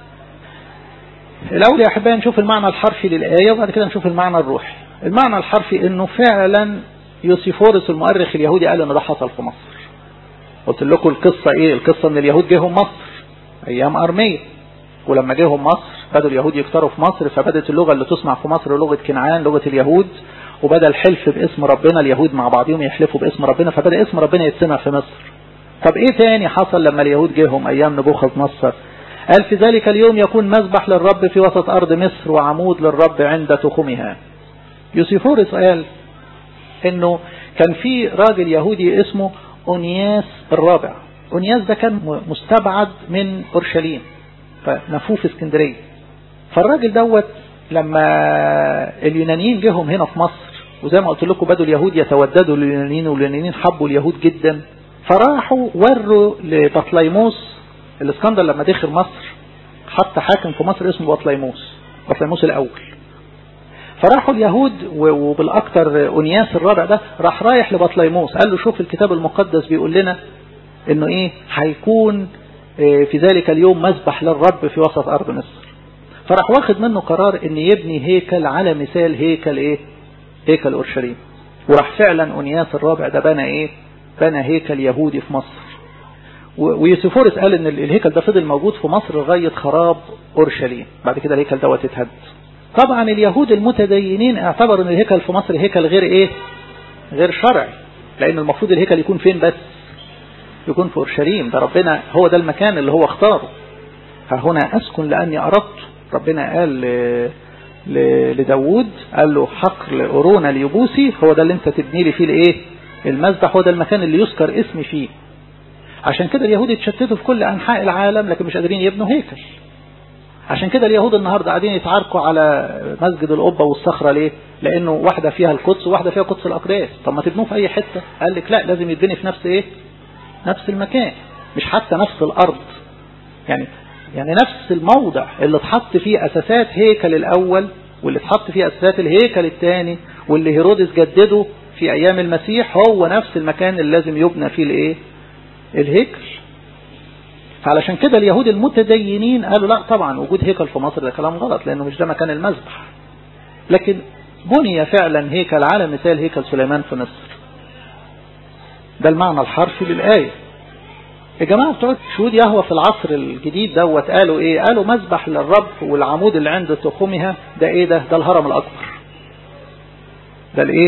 الأول يا أحبائي نشوف المعنى الحرفي للآية وبعد كده نشوف المعنى الروحي. المعنى الحرفي إنه فعلا يوسيفورس المؤرخ اليهودي قال إن ده حصل في مصر. قلت لكم القصة إيه؟ القصة إن اليهود جيهم مصر أيام أرمية، ولما جيهم مصر بدأوا اليهود يكتروا في مصر، فبدأت اللغة اللي تسمع في مصر لغة كنعان، لغة اليهود، وبدأ الحلف باسم ربنا، اليهود مع بعضهم يحلفوا باسم ربنا، فبدأ اسم ربنا يتسمع في مصر. طب ايه تاني حصل لما اليهود جيهم ايام نبوخذ نصر؟ قال في ذلك اليوم يكون مذبح للرب في وسط ارض مصر وعمود للرب عند تخمها. يوسيفورس قال انه كان في راجل يهودي اسمه أونياس الرابع. أونياس ده كان مستبعد من أورشليم فنفوه في اسكندرية. فالراجل دوت لما اليونانيين جيهم هنا في مصر، وزي ما قلت لكم بدوا اليهود يتوددوا لليونانيين واليونانيين حبوا اليهود جدا، فراحوا وروا لبطليموس. الاسكندر لما دخل مصر حط حاكم في مصر اسمه بطليموس الأول. فراحوا اليهود وبالأكثر أونياس الرابع ده راح رايح لبطليموس قال له شوف الكتاب المقدس بيقول لنا انه ايه هيكون في ذلك اليوم مذبح للرب في وسط أرض مصر. فراح واخد منه قرار ان يبني هيكل على مثال هيكل ايه؟ هيكل أورشليم. وراح فعلا أونياس الرابع ده بنى هيكل يهودي في مصر. ويوسيفورس قال ان الهيكل ده فضل موجود في مصر لغاية خراب أورشليم. بعد كده الهيكل دوت اتهد. طبعا اليهود المتدينين اعتبروا ان الهيكل في مصر هيكل غير ايه؟ غير شرعي، لان المفروض الهيكل يكون فين بس؟ يكون في أورشليم. ده ربنا هو ده المكان اللي هو اختاره. فهنا أسكن لأني أردت. ربنا قال لداود قال له حقل أرونا اليبوسي هو ده اللي انت تبني لي فيه الايه؟ المذبح، هو ده المكان اللي يذكر اسمي فيه. عشان كده اليهود اتشتتوا في كل أنحاء العالم لكن مش قادرين يبنوا هيكل. عشان كده اليهود النهاردة قاعدين يتعاركوا على مسجد القبة والصخرة. ليه؟ لأنه واحدة فيها القدس وواحدة فيها قدس الأقداس. طب ما تبنوه في أي حتة؟ قال لك لا، لازم يتبني في نفس ايه؟ نفس المكان، مش حتى نفس الأرض. يعني نفس الموضع اللي اتحط فيه أساسات هيكل الأول واللي اتحط فيه أساسات الهيكل الثاني واللي هيرودس جدده في أيام المسيح هو نفس المكان اللي لازم يبنى فيه الايه؟ الهيكل. فعلشان كده اليهود المتدينين قالوا لا طبعا وجود هيكل في مصر ده كلام غلط لأنه مش ده مكان المذبح. لكن بني فعلا هيكل على مثال هيكل سليمان في مصر. ده المعنى الحرفي للآية. الجماعة بتوع شهود يهوه في العصر الجديد دوت قالوا ايه؟ قالوا مذبح للرب والعمود اللي عند تخمها ده ايه؟ ده الهرم الأكبر. ده الايه؟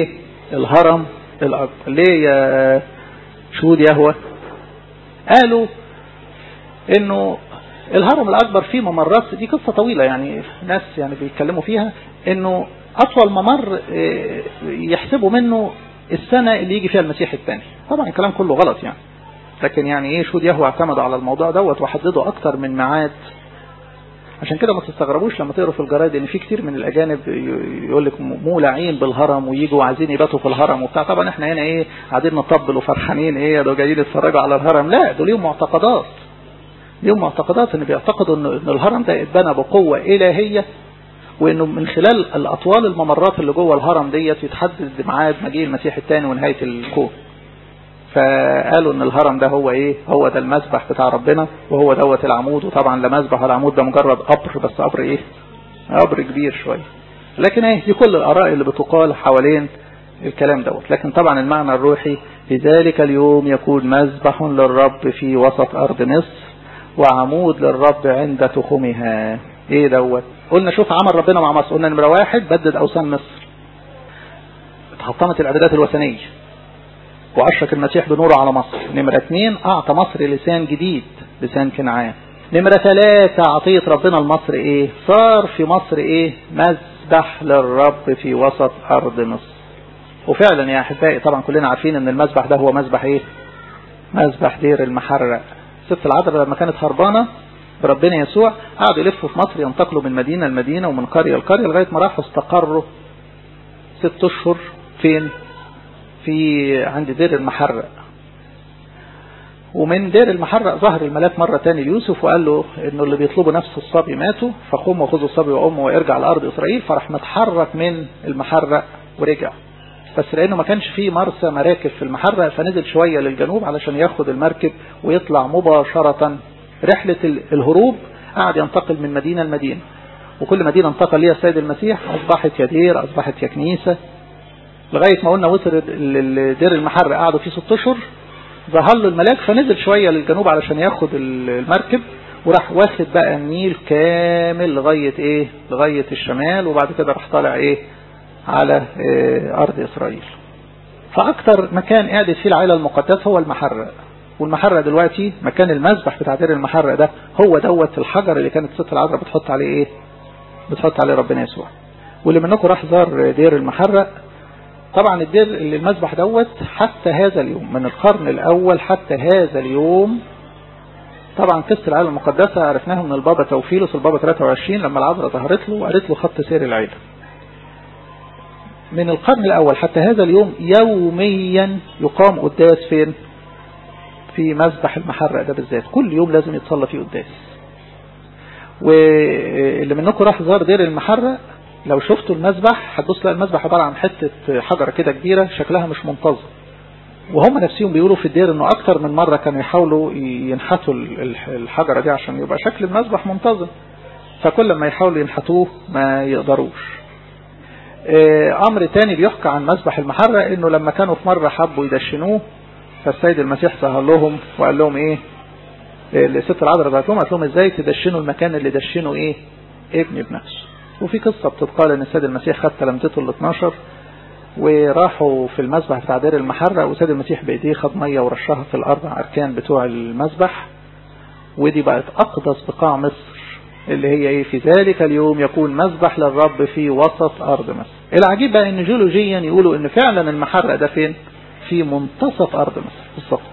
الهرم الأكبر. ليه يا شهود يهوه؟ قالوا انه الهرم الأكبر فيه ممرات، دي قصة طويلة يعني ناس يعني بيتكلموا فيها، انه أطول ممر يحسبوا منه السنة اللي يجي فيها المسيح الثاني. طبعا الكلام كله غلط يعني، لكن يعني ايه شهود يهوه اعتمدوا على الموضوع دوت وحددوا اكتر من ميعاد. عشان كده ما تستغربوش لما تقروا في الجرايد ان في كتير من الاجانب يقول لك مولعين بالهرم ويجوا عايزين يباتوا في الهرم وبتاع. طبعا احنا هنا ايه قاعدين نطبل وفرحانين ايه دول جايين يتفرجوا على الهرم. لا، دول ليهم معتقدات، ليهم معتقدات ان بيعتقدوا ان الهرم ده اتبنى بقوة الهية، وانه من خلال الاطوال الممرات اللي جوه الهرم ديت يتحدد ميعاد مجيء المسيح الثاني ونهاية الكون. فقالوا ان الهرم ده هو ايه؟ هو ده المسبح بتاع ربنا، وهو دوت العمود. وطبعا لا مسبح ولا عمود، ده مجرد قبر، بس قبر ايه؟ قبر كبير شويه. لكن ايه دي كل الاراء اللي بتقال حوالين الكلام دوت. لكن طبعا المعنى الروحي في ذلك اليوم يكون مسبح للرب في وسط ارض مصر وعمود للرب عند تخومها. ايه دوت؟ قلنا شوف عمل ربنا مع مصر. قلنا نمرة 1 بدد اوثان مصر، اتحطمت العبادات الوثنيه وأشرك المسيح بنوره على مصر. نمرة 2 أعطى مصر لسان جديد، لسان كنعان. نمرة 3 عطية ربنا لمصر إيه؟ صار في مصر إيه؟ مسبح للرب في وسط أرض مصر. وفعلا يا أحبائي طبعا كلنا عارفين أن المسبح ده هو مسبح إيه؟ مسبح دير المحرق. ست العذراء لما كانت هربانة بربنا يسوع قعدوا يلفوا في مصر، ينتقلوا من مدينة لمدينة ومن قرية لقرية لغاية ما راحوا استقروا 6 أشهر فين؟ في عند دير المحرق. ومن دير المحرق ظهر الملاك مرة تاني ليوسف وقال له انه اللي بيطلبوا نفس الصبي ماتوا، فقوم وخذوا الصبي وامه وارجع لارض اسرائيل. فراح متحرك من المحرق ورجع، بس لانه ما كانش فيه مرسى مراكب في المحرق فنزل شوية للجنوب علشان ياخد المركب ويطلع مباشرة رحلة الهروب. قعد ينتقل من مدينة لمدينة، وكل مدينة انتقل ليها السيد المسيح اصبحت يا دير، اصبحت يا كنيسة، لغاية ما قلنا وصل دير المحرق قعدوا فيه 6 أشهر. ظهر له الملاك فنزل شوية للجنوب علشان ياخد المركب، وراح واخد بقى النيل كامل لغاية ايه؟ لغاية الشمال. وبعد كده راح طالع ايه؟ على ارض اسرائيل. فاكتر مكان قعدت فيه العائلة المقدسة هو المحرق. والمحرق دلوقتي مكان المسبح بتاع دير المحرق ده هو دوت الحجر اللي كانت ست العذراء بتحط عليه ايه؟ بتحط عليه ربنا يسوع. واللي منكم راح زار دير المحرق، طبعا الدير اللي المسبح دوت حتى هذا اليوم من القرن الأول حتى هذا اليوم. طبعا قصة العائلة المقدسة عرفناها من البابا توفيلوس البابا 23 لما العذراء ظهرت له وقالت له خط سير العيلة. من القرن الأول حتى هذا اليوم يوميا يقام قداس فين؟ في مسبح المحرق ده بالذات، كل يوم لازم يتصلى فيه قداس. واللي منكم راح زار دير المحرق لو شفتوا المسبح هتبص تلاقي المسبح عبارة عن حتة حجرة كده كبيرة شكلها مش منتظم. وهم نفسهم بيقولوا في الدير انه اكتر من مرة كانوا يحاولوا ينحتوا الحجرة دي عشان يبقى شكل المسبح منتظم، فكل ما يحاولوا ينحتوه ما يقدروش. امر تاني بيحكى عن مسبح المحرق انه لما كانوا في مرة حبوا يدشنوه فالسيد المسيح ظهر لهم وقال لهم ايه؟ الست العذراء قالت لهم ازاي تدشنوا المكان اللي دشنوا ايه؟ ابني بنفسه. وفي قصة بتتقال ان السيد المسيح خد تلامذته ال 12 وراحوا في المسبح بتاع دير المحرق، والسيد المسيح بايديه خد ميه ورشها في الاربع اركان بتوع المسبح، ودي بقت اقدس بقاع مصر اللي هي ايه؟ في ذلك اليوم يكون مسبح للرب في وسط ارض مصر. العجيب بقى ان جيولوجيا يقولوا ان فعلا المحرق ده فين؟ في منتصف ارض مصر بالظبط.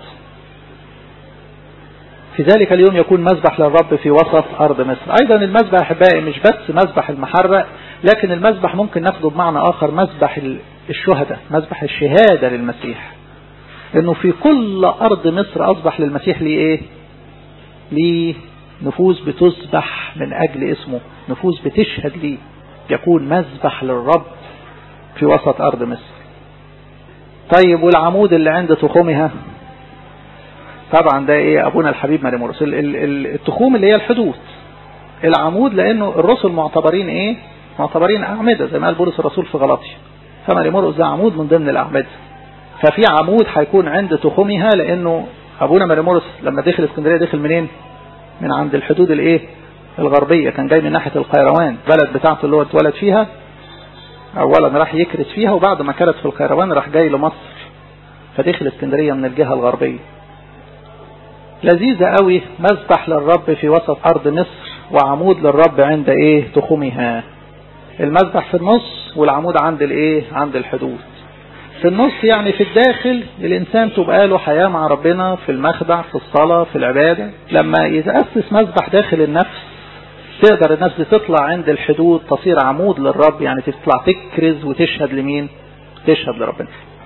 في ذلك اليوم يكون مسبح للرب في وسط أرض مصر. أيضا المسبح أحبائي مش بس مسبح المحرق، لكن المسبح ممكن ناخده بمعنى آخر مسبح الشهداء، مسبح الشهادة للمسيح. إنه في كل أرض مصر أصبح للمسيح ليه إيه؟ ليه نفوس بتسبح من أجل اسمه، نفوس بتشهد ليه. يكون مسبح للرب في وسط أرض مصر. طيب والعمود اللي عند تخومها؟ طبعا ده ايه؟ ابونا الحبيب ماري مرقس. التخوم اللي هي الحدود، العمود لانه الرسل معتبرين ايه؟ معتبرين اعمده زي ما قال بولس الرسول في غلاطيا، فماري مرقس ده عمود من ضمن الاعمده. ففي عمود هيكون عند تخومها لانه ابونا ماري مرقس لما دخل اسكندريه دخل منين؟ من عند الحدود الايه؟ الغربيه، كان جاي من ناحيه القيروان، بلد بتاعته اللي هو اتولد فيها. اولا راح يكرس فيها، وبعد ما كرس في القيروان راح جاي لمصر، فدخل اسكندرية من الجهة الغربية. لذيذة قوي، مذبح للرب في وسط ارض مصر، وعمود للرب عند تخومها. المذبح في النص والعمود عند عند الحدود. في النص يعني في الداخل الانسان تبقى له حياة مع ربنا، في المخدع، في الصلاة، في العبادة. لما يتأسس مذبح داخل النفس تقدر النفس دي تطلع عند الحدود، تصير عمود للرب، يعني تطلع تكرز وتشهد لمين؟ تشهد لربنا.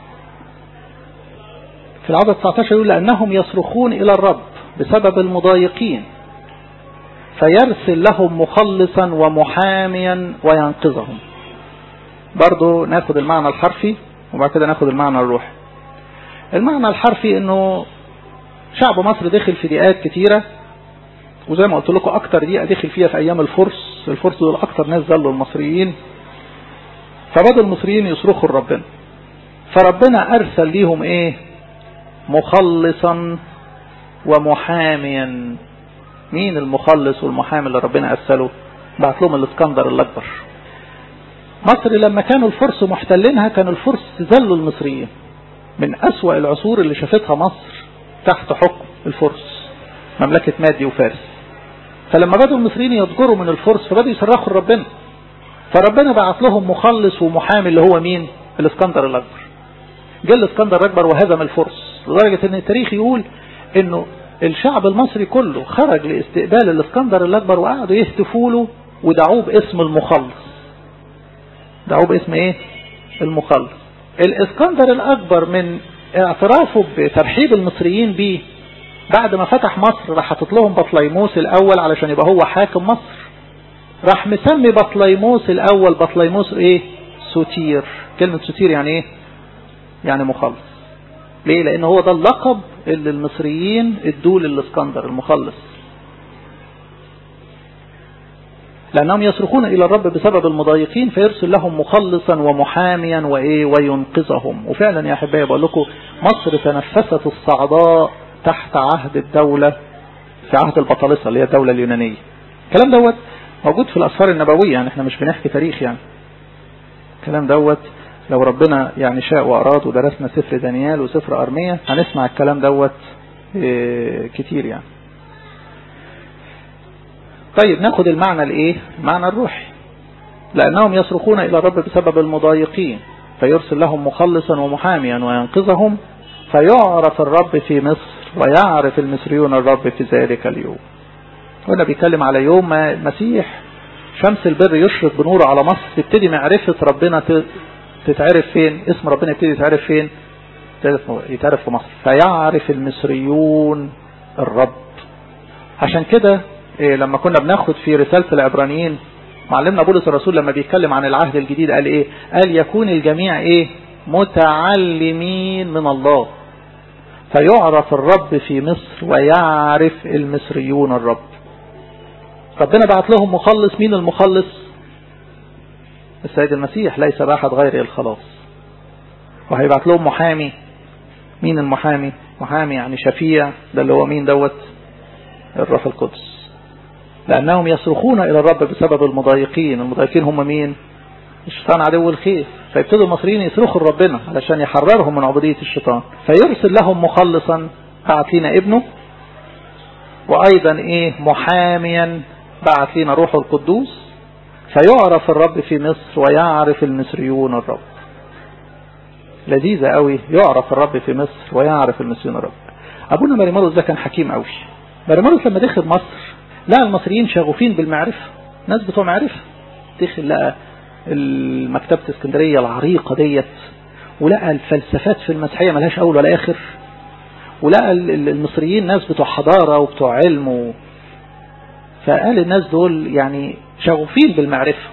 في العدد 19 يقول لأنهم يصرخون إلى الرب بسبب المضايقين فيرسل لهم مخلصا ومحاميا وينقذهم. برضو ناخد المعنى الحرفي وبعد كده ناخد المعنى الروحي. المعنى الحرفي انه شعب مصر دخل في ضيقات كتيرة، وزي ما قلت لكم اكتر ضيقة دخل فيها في ايام الفرس. الفرس دول اكتر ناس ذلوا المصريين، فبدأ المصريين يصرخوا لربنا، فربنا ارسل ليهم مخلصا ومحاميا. مين المخلص والمحامي اللي ربنا ارسله؟ بعت لهم الاسكندر الاكبر. مصر لما كانوا الفرس محتلينها كان الفرس ذلوا المصريين، من أسوأ العصور اللي شافتها مصر تحت حكم الفرس، مملكة مادي وفارس. فلما بدوا المصريين يضجروا من الفرس فبدوا يصرخوا لربنا، فربنا بعت لهم مخلص ومحامي اللي هو مين؟ الاسكندر الاكبر. جاء الاسكندر الاكبر وهزم الفرس، لدرجة ان التاريخ يقول انه الشعب المصري كله خرج لاستقبال الاسكندر الاكبر وقعدوا يهتفوا له ودعوه باسم المخلص. دعوه باسم المخلص. الاسكندر الاكبر من اعترافه بترحيب المصريين بيه بعد ما فتح مصر راح حاطط لهم بطليموس الاول علشان يبقى هو حاكم مصر. راح مسمي بطليموس الاول بطليموس سوتير. كلمة سوتير يعني يعني مخلص. ليه؟ لان هو ده اللقب اللي المصريين ادوه للاسكندر المخلص. لأنهم يصرخون إلى الرب بسبب المضايقين فيرسل لهم مخلصا ومحاميا وينقذهم. وفعلا يا أحبائي بقول لكم مصر تنفست الصعداء تحت عهد الدولة، في عهد البطالسة اللي هي الدولة اليونانية. الكلام دوت موجود في الأسفار النبوية، يعني احنا مش بنحكي تاريخ. يعني الكلام دوت لو ربنا يعني شاء وأراد ودرسنا سفر دانيال وسفر أرمية هنسمع الكلام دوت كتير يعني. طيب ناخد المعنى المعنى الروحي. لأنهم يصرخون إلى الرب بسبب المضايقين فيرسل لهم مخلصا ومحاميا وينقذهم فيعرف الرب في مصر ويعرف المصريون الرب في ذلك اليوم. هنا بيتكلم على يوم ما المسيح شمس البر يشرق بنوره على مصر، تبتدي معرفة ربنا تتعرف فين، اسم ربنا يبتدي يتعرف فين؟ يتعرف في مصر. فيعرف المصريون الرب. عشان كده لما كنا بناخد في رسالة العبرانيين معلمنا بولس الرسول لما بيتكلم عن العهد الجديد قال قال يكون الجميع متعلمين من الله فيعرف الرب في مصر ويعرف المصريون الرب. ربنا بعت لهم مخلص. مين المخلص؟ السيد المسيح، ليس بأحد غيره الخلاص. وهيبعت لهم محامي. مين المحامي؟ محامي يعني شفيع، ده اللي هو مين دوت؟ الروح القدس. لأنهم يصرخون إلى الرب بسبب المضايقين. المضايقين هم مين؟ الشيطان عدو الخير. فيبتدوا المصريين يصرخوا لربنا علشان يحررهم من عبودية الشيطان، فيرسل لهم مخلصا بعت لنا ابنه، وأيضا محاميا بعت لنا روح القدوس، فيعرف الرب في مصر ويعرف المصريون الرب. لذيذة قوي، يعرف الرب في مصر ويعرف المصريون الرب. أبونا مريمارس ده كان حكيم قوي. مريمارس لما دخل مصر لقى المصريين شغوفين بالمعرفة، ناس بتوع معرفة. دخل لقى المكتبة اسكندرية العريقة ديت، ولقى الفلسفات في المسيحية ملهاش أول ولا آخر، ولقى المصريين ناس بتوع حضارة وبتوع علم فقال الناس دول يعني شغوفين بالمعرفة.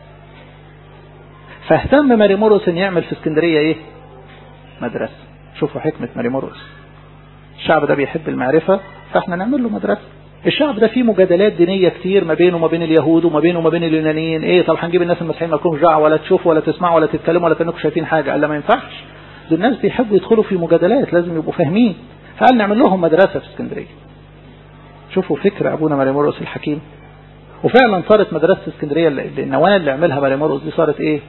فاهتم مريمارس ان يعمل في اسكندرية مدرسة. شوفوا حكمة مريمارس. الشعب ده بيحب المعرفة فاحنا نعمل له مدرسة. الشعب ده فيه مجادلات دينية كتير ما بينه وما بين اليهود وما بينه وما بين اليونانيين. طب هنجيب الناس المسيحيين ما لكمش دعوة ولا تشوفوا ولا تسمعوا ولا تتكلموا ولا كأنكم شايفين حاجة. قال لا ما ينفعش، دول الناس بيحبوا يدخلوا في مجادلات، لازم يبقوا فاهمين. فقال نعمل لهم مدرسة في اسكندرية. شوفوا فكرة أبونا مريمارس الحكيم. وفعلا صارت مدرسة اسكندرية النواة اللي عملها مريمارس دي صارت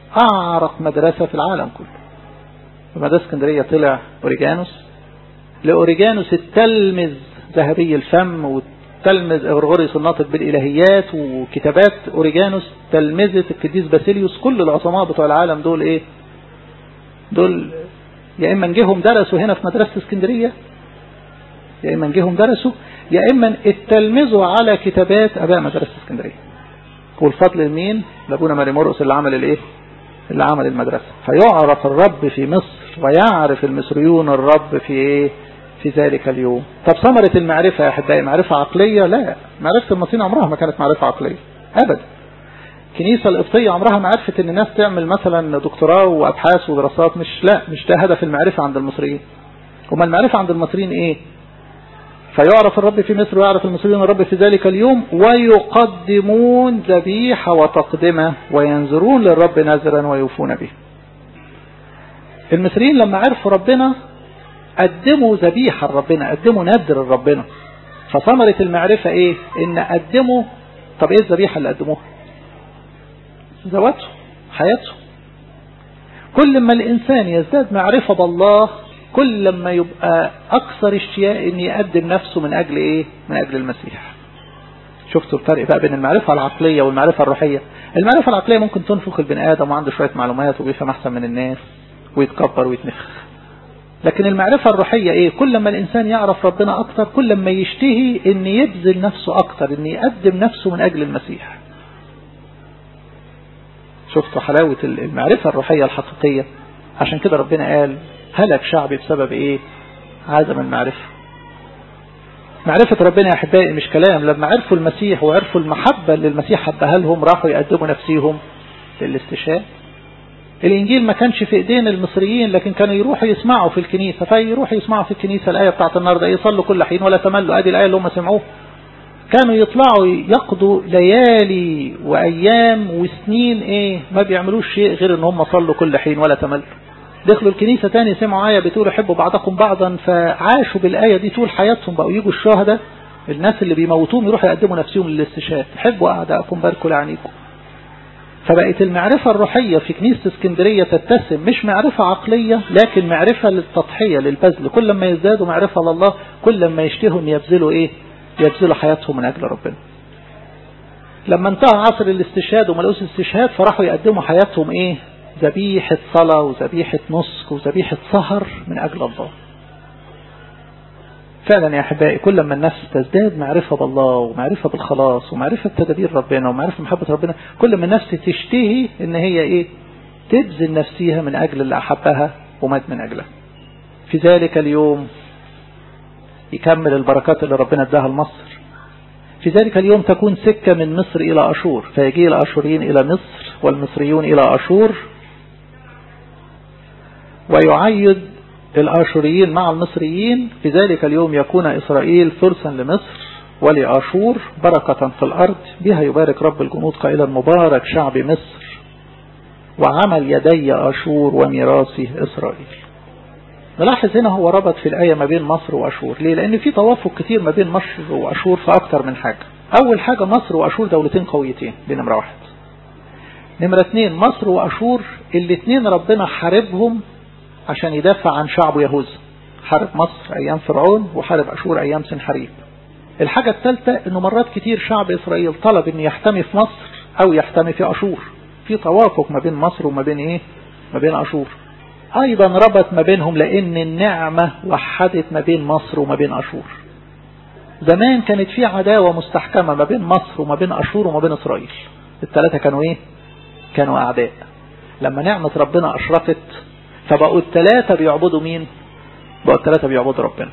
أعرق مدرسة في العالم كله. في مدرسة اسكندرية طلع أوريجانوس، لأوريجانوس التلمذ ذهبي الفم والتلمذ غرغوريوس الناطق بالإلهيات، وكتابات أوريجانوس تلمذة القديس باسيليوس. كل العظماء بتوع العالم دول إيه؟ دول يا إما نجيهم درسوا هنا في مدرسة اسكندرية، يا إما نجيهم درسوا، يا إما اتلمذوا على كتابات أباء مدرسة اسكندرية. والفضل لمين؟ لأبونا ماري مرقس اللي عمل الإيه؟ اللي عمل المدرسة. فيعرف الرب في مصر ويعرف المصريون الرب في إيه؟ في ذلك اليوم. طب ثمرة المعرفة يا أحبائي معرفة عقلية؟ لا، معرفة المصريين عمرها ما كانت معرفة عقلية أبدا. الكنيسة القبطية عمرها ما عرفت ان الناس تعمل مثلا دكتوراه وابحاث ودراسات، مش ده هدف المعرفة عند المصريين. وما المعرفة عند المصريين ايه؟ فيعرف الرب في مصر ويعرف المصريون الرب في ذلك اليوم، ويقدمون ذبيحة وتقدمة وينذرون للرب نذرا ويوفون به. المصريين لما عرفوا ربنا قدموا ذبيحة لربنا، قدموا نذر لربنا. فثمرة المعرفة ايه؟ ان قدموا. طب ايه الذبيحة اللي قدموها؟ ذواته، حياته. كل ما الإنسان يزداد معرفة بالله كل ما يبقى أكثر اشتياق أن يقدم نفسه من أجل إيه؟ من أجل المسيح. شفتوا الفرق بقى بين المعرفة العقلية والمعرفة الروحية؟ المعرفة العقلية ممكن تنفخ البني آدم وعنده شوية معلومات وبيفهم أحسن من الناس ويتكبر ويتنخ. لكن المعرفة الروحية إيه؟ كل ما الإنسان يعرف ربنا أكثر كل ما يشتهي أن يبذل نفسه أكثر، أن يقدم نفسه من أجل المسيح. شفتوا حلاوة المعرفة الروحية الحقيقية؟ عشان كده ربنا قال هلك شعبي بسبب ايه؟ عدم المعرفة. معرفة ربنا يا أحبائي مش كلام. لما عرفوا المسيح وعرفوا المحبة اللي المسيح حبها لهم راحوا يقدموا نفسيهم للاستشهاد. الإنجيل ما كانش في إيدين المصريين، لكن كانوا يروحوا يسمعوا في الكنيسة، فيروحوا يسمعوا في الكنيسة الآية بتاعت النهارده يصلوا كل حين ولا تملوا. أدي الآية اللي هم سمعوها. كانوا يطلعوا يقضوا ليالي وأيام وسنين إيه؟ ما بيعملوش شيء غير إن هم صلوا كل حين ولا تملوا. دخلوا الكنيسة تاني سمعوا آية بتقول حبوا بعضكم بعضا، فعاشوا بالآية دي طول حياتهم. بقوا يجوا الشهداء الناس اللي بيموتوهم يروحوا يقدموا نفسهم للاستشهاد. حبوا أعداءكم باركوا لعنيكم. فبقت المعرفة الروحية في كنيسة اسكندرية تتسم مش معرفة عقلية لكن معرفة للتضحية للبذل. كل ما يزدادوا معرفة لله كل ما يشتهوا يبذلوا إيه؟ يبذلوا حياتهم من أجل ربنا. لما انتهى عصر الاستشهاد وما لقوش استشهاد فراحوا يقدموا حياتهم إيه؟ ذبيحة صلاة وذبيحة نسك وذبيحة سهر من أجل الله. فعلا يا أحبائي كل ما النفس تزداد معرفة بالله ومعرفة بالخلاص ومعرفة تدابير ربنا ومعرفة محبة ربنا كل ما النفس تشتهي إن هي إيه؟ تبذل نفسها من أجل اللي أحبها ومات من أجلها. في ذلك اليوم يكمل البركات اللي ربنا اداها لمصر. في ذلك اليوم تكون سكة من مصر إلى أشور، فيجي الأشوريين إلى مصر والمصريون إلى أشور، ويعيد الآشوريين مع المصريين. في ذلك اليوم يكون إسرائيل ثلثا لمصر ولأشور بركة في الأرض، بها يبارك رب الجنود قائلا مبارك شعب مصر وعمل يدي أشور وميراثي إسرائيل. نلاحظ هنا هو ربط في الآية ما بين مصر وأشور. ليه؟ لأن في توافق كتير ما بين مصر وأشور في أكتر من حاجة. أول حاجة مصر وأشور دولتين قويتين، دي نمرة واحد. نمرة اتنين مصر وأشور الاثنين ربنا حاربهم عشان يدافع عن شعبه يهوذا. حارب مصر أيام فرعون وحارب أشور أيام سنحريب. الحاجة الثالثة إنه مرات كتير شعب إسرائيل طلب إن يحتمي في مصر أو يحتمي في أشور. في توافق ما بين مصر وما بين إيه؟ ما بين أشور. أيضا ربط ما بينهم لأن النعمة وحدت ما بين مصر وما بين أشور. زمان كانت في عداوة مستحكمة ما بين مصر وما بين أشور وما بين إسرائيل. الثلاثة كانوا إيه؟ كانوا أعداء. لما نعمة ربنا أشرقت فبقوا الثلاثة بيعبدوا مين؟ بقوا الثلاثة بيعبدوا ربنا.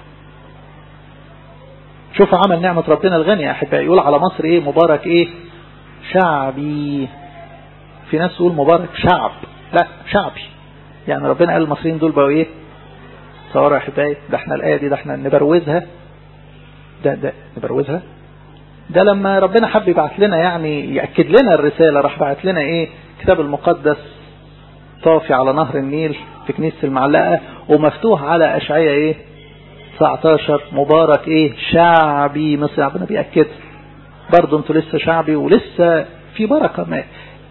شوفوا عمل نعمة ربنا الغني يا أحبائي. يقول على مصر إيه؟ مبارك إيه؟ شعبي. في ناس يقول مبارك شعب، لا شعبي. يعني ربنا قال المصريين دول بقوا إيه؟ صوروا يا أحبائي. ده احنا الآية دي ده احنا نبروزها. ده نبروزها. ده لما ربنا حب يبعث لنا يعني يأكد لنا الرسالة راح بعث لنا إيه؟ كتاب المقدس طافي على نهر النيل في كنيسة المعلقة ومفتوح على أشعية إيه 19 مبارك إيه شعبي مصر. ربنا بيأكد برضو انتوا لسه شعبي ولسه في بركة. ما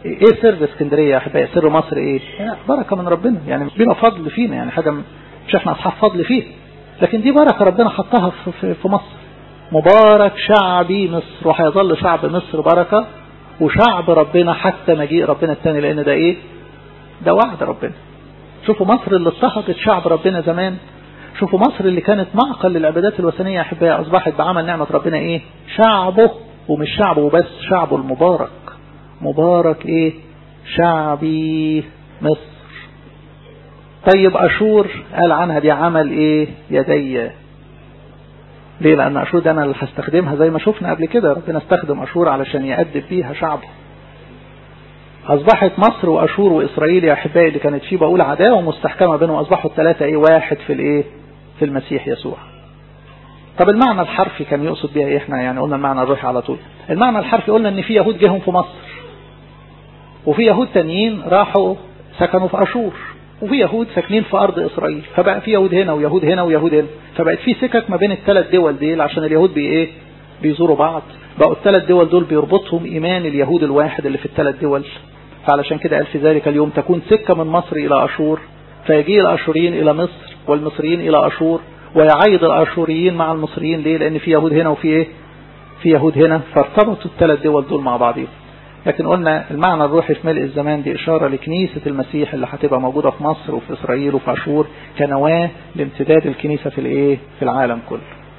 ايه سر اسكندرية يا احبائي؟ سر مصر ايه؟ بركة من ربنا، يعني بلا فضل فينا، يعني حاجة مش احنا اصحاب فضل فيه، لكن دي بركة ربنا حطها في مصر. مبارك شعبي مصر، وهيظل شعب مصر بركة وشعب ربنا حتى مجيء ربنا الثاني، لان ده ايه؟ ده وعد ربنا. شوفوا مصر اللي اضطهدت شعب ربنا زمان، شوفوا مصر اللي كانت معقل للعبادات الوثنية يا احبائي، اصبحت بعمل نعمة ربنا ايه؟ شعبه، ومش شعبه وبس، شعبه المبارك. مبارك ايه؟ شعبي مصر. طيب اشور قال عنها دي عمل ايه؟ يدي. ليه؟ لان اشور ده انا اللي هستخدمها، زي ما شفنا قبل كده ربنا استخدم اشور علشان يأدب بيها شعبه. اصبحت مصر واشور واسرائيل يا احبائي اللي كانت فيه بقول عداوه مستحكمه بينهم، اصبحوا الثلاثه ايه؟ واحد في الايه؟ في المسيح يسوع. طب المعنى الحرفي كان يقصد بيها ايه؟ احنا يعني قلنا المعنى الروحي على طول. المعنى الحرفي قلنا ان في يهود جيهم في مصر، وفي يهود تانيين راحوا سكنوا في اشور، وفي يهود ساكنين في ارض اسرائيل، فبقى في يهود هنا ويهود هنا ويهود هنا، فبقت في سكك ما بين الثلاث دول دي عشان اليهود ايه؟ بيزوروا بعض. بقوا الثلاث دول دول بيربطهم ايمان اليهود الواحد اللي في الثلاث دول. فعلشان كده قال في ذلك اليوم تكون سكة من مصر إلى أشور، فيجي الأشوريين إلى مصر والمصريين إلى أشور، ويعيد الأشوريين مع المصريين. ليه؟ لأن في يهود هنا وفي إيه؟ في يهود هنا، فارتبطوا الثلاث دول دول مع بعضهم. لكن قلنا المعنى الروحي في ملء الزمان دي إشارة لكنيسة المسيح اللي هتبقى موجودة في مصر وفي إسرائيل وفي أشور كنواة لامتداد الكنيسة في الإيه؟ في العالم كله.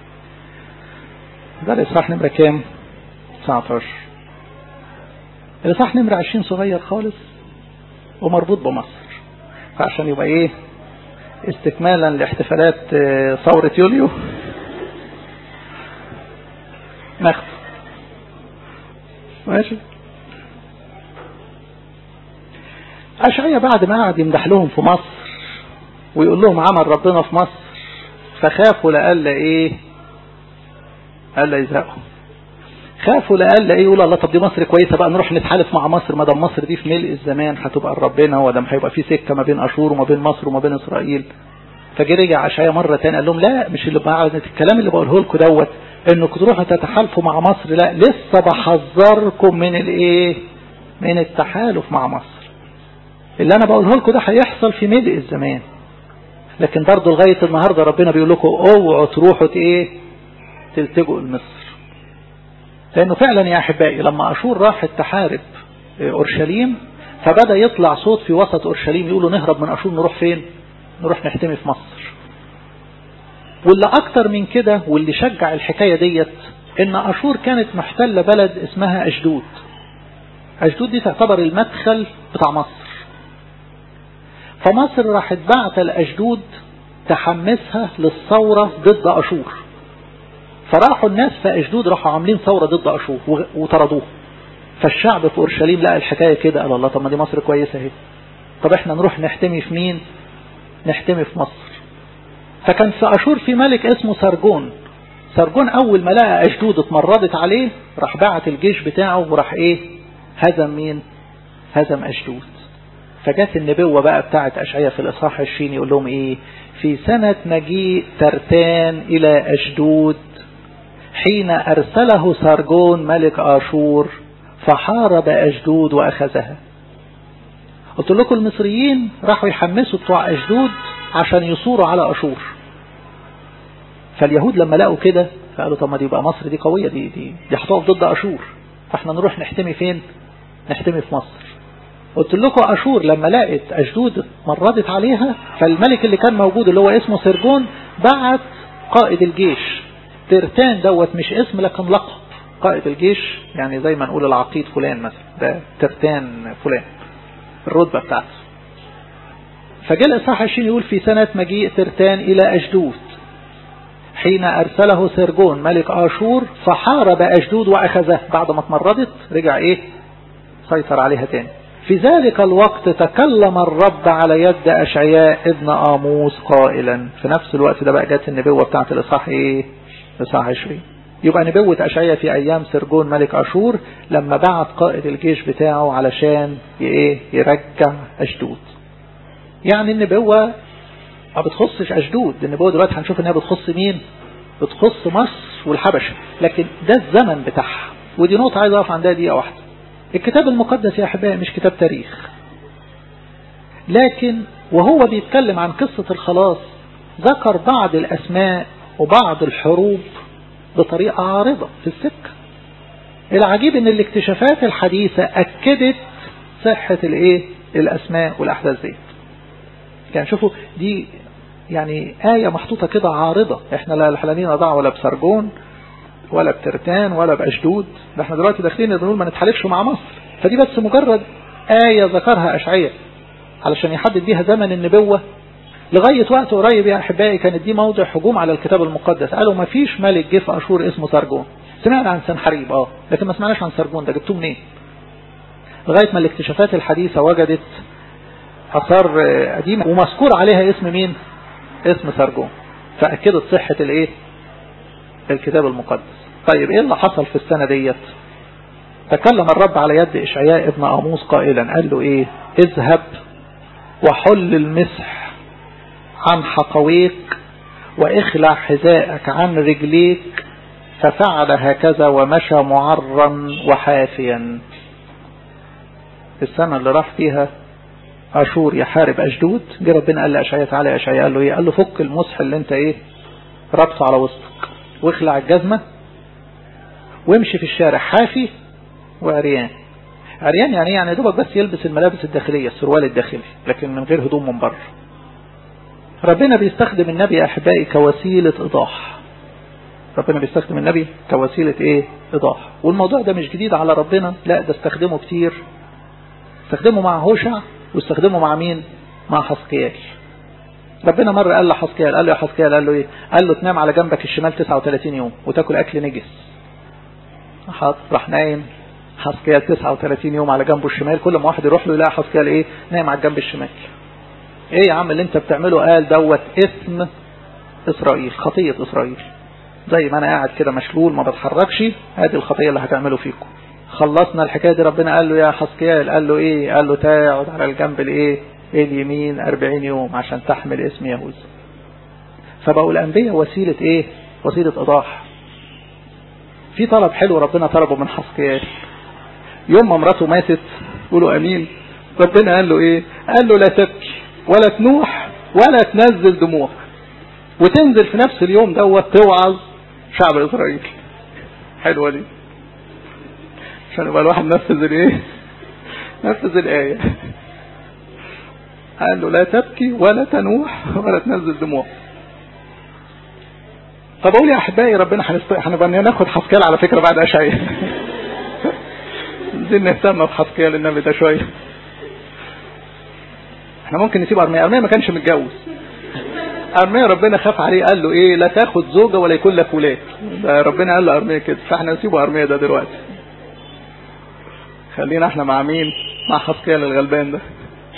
ده الإصحاح نمرة كام؟ 19. الإصحاح نمرة 20 صغير خالص ومربوط بمصر، فعشان يبقى ايه؟ استكمالا لاحتفالات ثورة يوليو ناخد ماشي. أشعياء بعد ما قعد يمدح لهم في مصر ويقول لهم عمل ربنا في مصر، فخافوا لألا ايه؟ ألا يزهقوا. خافوا لألا ايه؟ يقول الله طب دي مصر كويسة بقى نروح نتحالف مع مصر، ما دام مصر دي في ملء الزمان هتبقى ربنا، ودام هيبقى في سكة ما بين أشور وما بين مصر وما بين إسرائيل. فجي رجع أشعياء مرة تاني قال لهم لا، مش اللي الكلام اللي بقوله لكم دوت انكم تروحوا تتحالفوا مع مصر، لا، لسه بحذركم من الايه؟ من التحالف مع مصر. اللي انا بقوله لكم ده هيحصل في ملء الزمان، لكن برضه لغاية النهاردة ربنا بيقول لكم اوعوا تروحوا ايه؟ تلتجوا لمصر. لأنه فعلا يا أحبائي لما أشور راحت تحارب أورشليم، فبدأ يطلع صوت في وسط أورشليم يقولوا نهرب من أشور، نروح فين؟ نروح نحتمي في مصر. واللي أكتر من كده واللي شجع الحكاية ديت إن أشور كانت محتلة بلد اسمها أشدود. أشدود دي تعتبر المدخل بتاع مصر، فمصر راحت بعت لأشدود تحمسها للثورة ضد أشور. فراحوا الناس في أشدود راحوا عاملين ثورة ضد أشور وطردوه. فالشعب في أورشليم لقى الحكاية كده، قال الله طب ما دي مصر كويسة اهي، طب احنا نروح نحتمي في مين؟ نحتمي في مصر. فكان في أشور في ملك اسمه سرجون. سرجون أول ما لقى أشدود اتمردت عليه راح بعت الجيش بتاعه وراح ايه؟ هزم مين؟ هزم أشدود. فجات النبوة بقى بتاعت أشعياء في الإصحاح 20 يقول لهم ايه؟ في سنة مجيء ترتان إلى أشدود حين أرسله سرجون ملك آشور فحارب أشدود وأخذها. قلت لكم المصريين راحوا يحمسوا بتوع أشدود عشان يصوروا على أشور. فاليهود لما لقوا كده فقالوا طب ما دي يبقى مصر دي قوية، دي هتقف ضد أشور، فاحنا نروح نحتمي فين؟ نحتمي في مصر. قلت لكم أشور لما لقت أشدود مردت عليها، فالملك اللي كان موجود اللي هو اسمه سرجون بعت قائد الجيش. ترتان دوت مش اسم لكن لقب قائد الجيش، يعني زي ما نقول العقيد فلان مثلا، ده ترتان فلان الرتبة بتاعته. فجاء الإصحاح 20 يقول في سنة مجيء ترتان إلى أشدود حين أرسله سرجون ملك آشور فحارب أشدود وأخذه. بعد ما اتمردت رجع ايه؟ سيطر عليها تاني. في ذلك الوقت تكلم الرب على يد أشعياء ابن آموس قائلا. في نفس الوقت ده بقى جت النبوة بتاعت الإصحاح ايه؟ الإصحاح 20. يبقى نبوة أشعياء في أيام سرجون ملك أشور لما بعت قائد الجيش بتاعه علشان يرجع أشدود. يعني النبوة ما بتخصش أشدود، النبوة دلوقتي هنشوف انها بتخص مين؟ بتخص مصر والحبشة، لكن ده الزمن بتاعها. ودي نقطة عايز أقف عندها دقيقة واحدة. الكتاب المقدس يا أحبائي مش كتاب تاريخ، لكن وهو بيتكلم عن قصة الخلاص ذكر بعض الأسماء وبعض الحروب بطريقة عارضة في السكة. العجيب ان الاكتشافات الحديثة أكدت صحة الأسماء والأحداث دي. يعني شوفوا دي يعني آية محطوطة كده عارضة، احنا لا الحلانين ضاع ولا بسرجون ولا بترتان ولا بأشدود، ده احنا دلوقتي داخلين نقول ما نتحالفش مع مصر. فدي بس مجرد آية ذكرها أشعياء علشان يحدد بيها زمن النبوة. لغاية وقت قريب يا أحبائي كانت دي موضع هجوم على الكتاب المقدس، قالوا ما فيش ملك جه في أشور اسمه سرجون. سمعنا عن سنحريب لكن ما سمعناش عن سرجون، ده جبتوه منين؟ لغاية ما الاكتشافات الحديثة وجدت آثار قديمة ومذكور عليها اسم مين؟ اسم سرجون، فأكدت صحة الكتاب المقدس. طيب ايه اللي حصل في السنة ديت؟ تكلم الرب على يد إشعياء ابن آموس قائلا، قال له ايه؟ اذهب وحل المسح عن حقويك واخلع حذائك عن رجليك. ففعل هكذا ومشى معرا وحافيا. السنة اللي راح فيها أشور يحارب أشدود، جه ربنا قال لأشعياء تعالى يا أشعياء، قال له ايه؟ قال له فك المسح اللي انت ربطه على وسطك، واخلع الجزمة وامشي في الشارع حافي وعريان. عريان يعني دوبك بس يلبس الملابس الداخلية، السروال الداخلي، لكن من غير هدوم من بره. ربنا بيستخدم النبي أحبائي كوسيلة إيضاح. ربنا بيستخدم النبي كوسيلة إيضاح، والموضوع ده مش جديد على ربنا، لا ده استخدمه كتير. استخدمه مع هوشع واستخدمه مع مين؟ مع حسقيال. ربنا مرة قال لحسقيال، قال له يا حسقيال، قال له ايه؟ قال له تنام على جنبك الشمال 39 يوم وتاكل اكل نجس. حاضر، راح نايم حسقيال 39 يوم على جنبه الشمال. كل ما واحد يروح له يلاقي حسقيال نايم على الجنب الشمال. ايه يا عم اللي انت بتعمله؟ قال دوت اسم اسرائيل، خطية اسرائيل. زي ما انا قاعد كده مشلول ما بتحركش، هذه الخطية اللي هتعمله فيكم. خلصنا الحكاية دي، ربنا قال له يا حسقيال، قال له ايه؟ قال له تقعد على الجنب اليمين 40 يوم عشان تحمل اسم يهوذا. فبقوا الانبياء وسيلة وسيلة ايضاح. في طلب حلو ربنا طلبه من حسقيال يوم ما مراته ماتت، قولوا امين. ربنا قال له قال له لا تبكي ولا تنوح ولا تنزل دموع، وتنزل في نفس اليوم دوت توعظ شعب اسرائيل. حلوة دي عشان يبقى الواحد نفذ الآية. قال له لا تبكي ولا تنوح ولا تنزل دموع. طب اقول يا احبائي ربنا هنبقى ناخد حسقيال على فكرة بعد أشعياء. عايزين نهتم بحسقيال النبي ده شوية. احنا ممكن نسيب أرميا ما كانش متجوز. أرميا ربنا خاف عليه، قال له لا تاخد زوجة ولا يكون لك ولاد. ده ربنا قال له أرميا كده، فاحنا نسيبه أرميا ده دلوقتي. خلينا احنا مع مين؟ مع حسقيال الغلبان ده.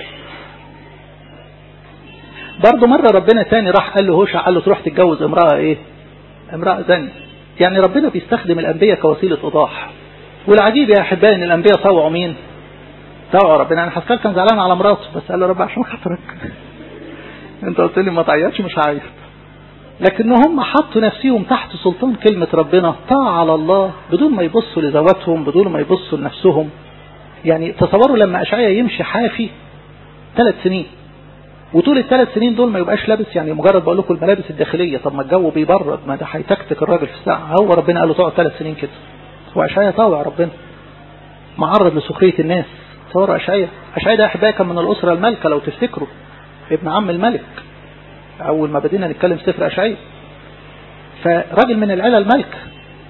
برضو مرة ربنا تاني راح قال له هوشع، قال له تروح تتجوز امرأة امرأة زانية. يعني ربنا بيستخدم الأنبياء كوسيلة إيضاح. والعجيب يا أحبائي ان الأنبياء طوعوا مين؟ طوعوا ربنا. يعني حسقيال كان زعلان على مراته، بس قال له رب عشان خاطرك انت قلت لي ما تعيطش، مش عايز. لكن هم حطوا نفسهم تحت سلطان كلمة ربنا، طاعة على الله بدون ما يبصوا لذواتهم، بدون ما يبصوا لنفسهم. يعني تصوروا لما أشعياء يمشي حافي 3 سنين، وطول ال3 سنين دول ما يبقاش لابس، يعني مجرد بقول لكم الملابس الداخلية. طب ما الجو بيبرد، ما ده هيتكتك الراجل في الساعة. هو ربنا قال له تقعد 3 سنين كده، وأشعياء طاوع ربنا، معرض لسخرية الناس. تصوروا أشعياء ده أحبائي كان من الأسرة الملكة لو تفتكروا، ابن عم الملك أول ما بدينا نتكلم سفر أشعياء، فراجل من العيلة الملكة،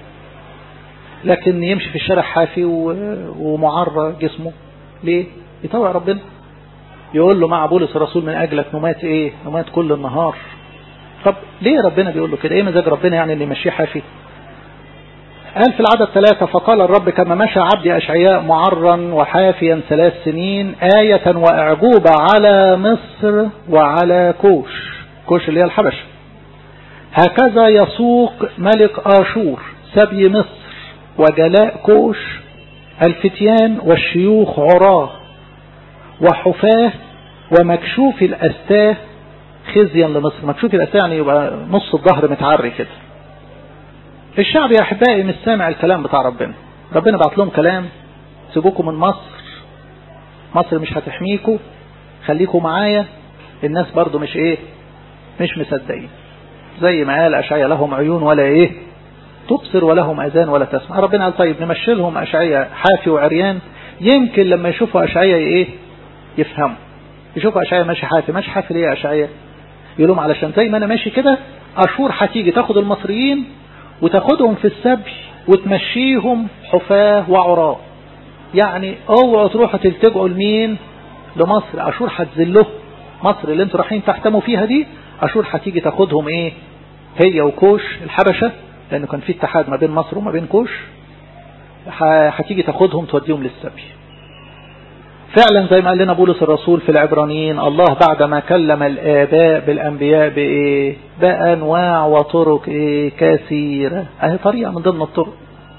لكن يمشي في الشارع حافي ومعرى جسمه. ليه؟ يطوع ربنا. يقول له مع بولس الرسول من أجلك نمات نمات كل النهار. طب ليه ربنا بيقول له كده؟ مزاج ربنا يعني اللي يمشيه حافي؟ قال في العدد 3 فقال الرب كما مشى عبدي أشعياء معرا وحافيا 3 سنين آية وأعجوبة على مصر وعلى كوش اللي هي الحبشة، هكذا يسوق ملك آشور سبي مصر وجلاء كوش الفتيان والشيوخ عراه وحفاه ومكشوف الأستاه خزيا لمصر. مكشوف الأستاه يعني يبقى نص الظهر متعري كده. الشعب يا أحبائي مش سامع الكلام بتاع ربنا. ربنا بعت لهم كلام سيبوكم من مصر، مصر مش هتحميكم، خليكم معايا. الناس برضو مش مصدقين، زي ما قال أشعياء لهم عيون ولا تبصر ولهم أذان ولا تسمع. ربنا قال طيب نمشي لهم أشعياء حافي وعريان، يمكن لما يشوفوا أشعياء يفهموا. يشوفوا أشعياء ماشي حافي ليه يا أشعياء؟ يقول لهم علشان زي ما أنا ماشي كده أشور هتيجي تاخد المصريين وتاخدهم في السبي وتمشيهم حفاة وعراة. يعني اوعوا تروحوا تلتجئوا لمين؟ لمصر. أشور هتذلهم. مصر اللي انتوا رايحين تحتموا فيها دي أشور هتيجي تاخدهم هي وكوش الحبشة، لأنه كان في اتحاد ما بين مصر وما بين كوش، هتيجي تاخدهم توديهم للسبي. فعلا زي ما قال لنا بولس الرسول في العبرانيين، الله بعدما كلم الآباء بالأنبياء بأنواع وطرق كثيرة، اهي طريقة من ضمن الطرق.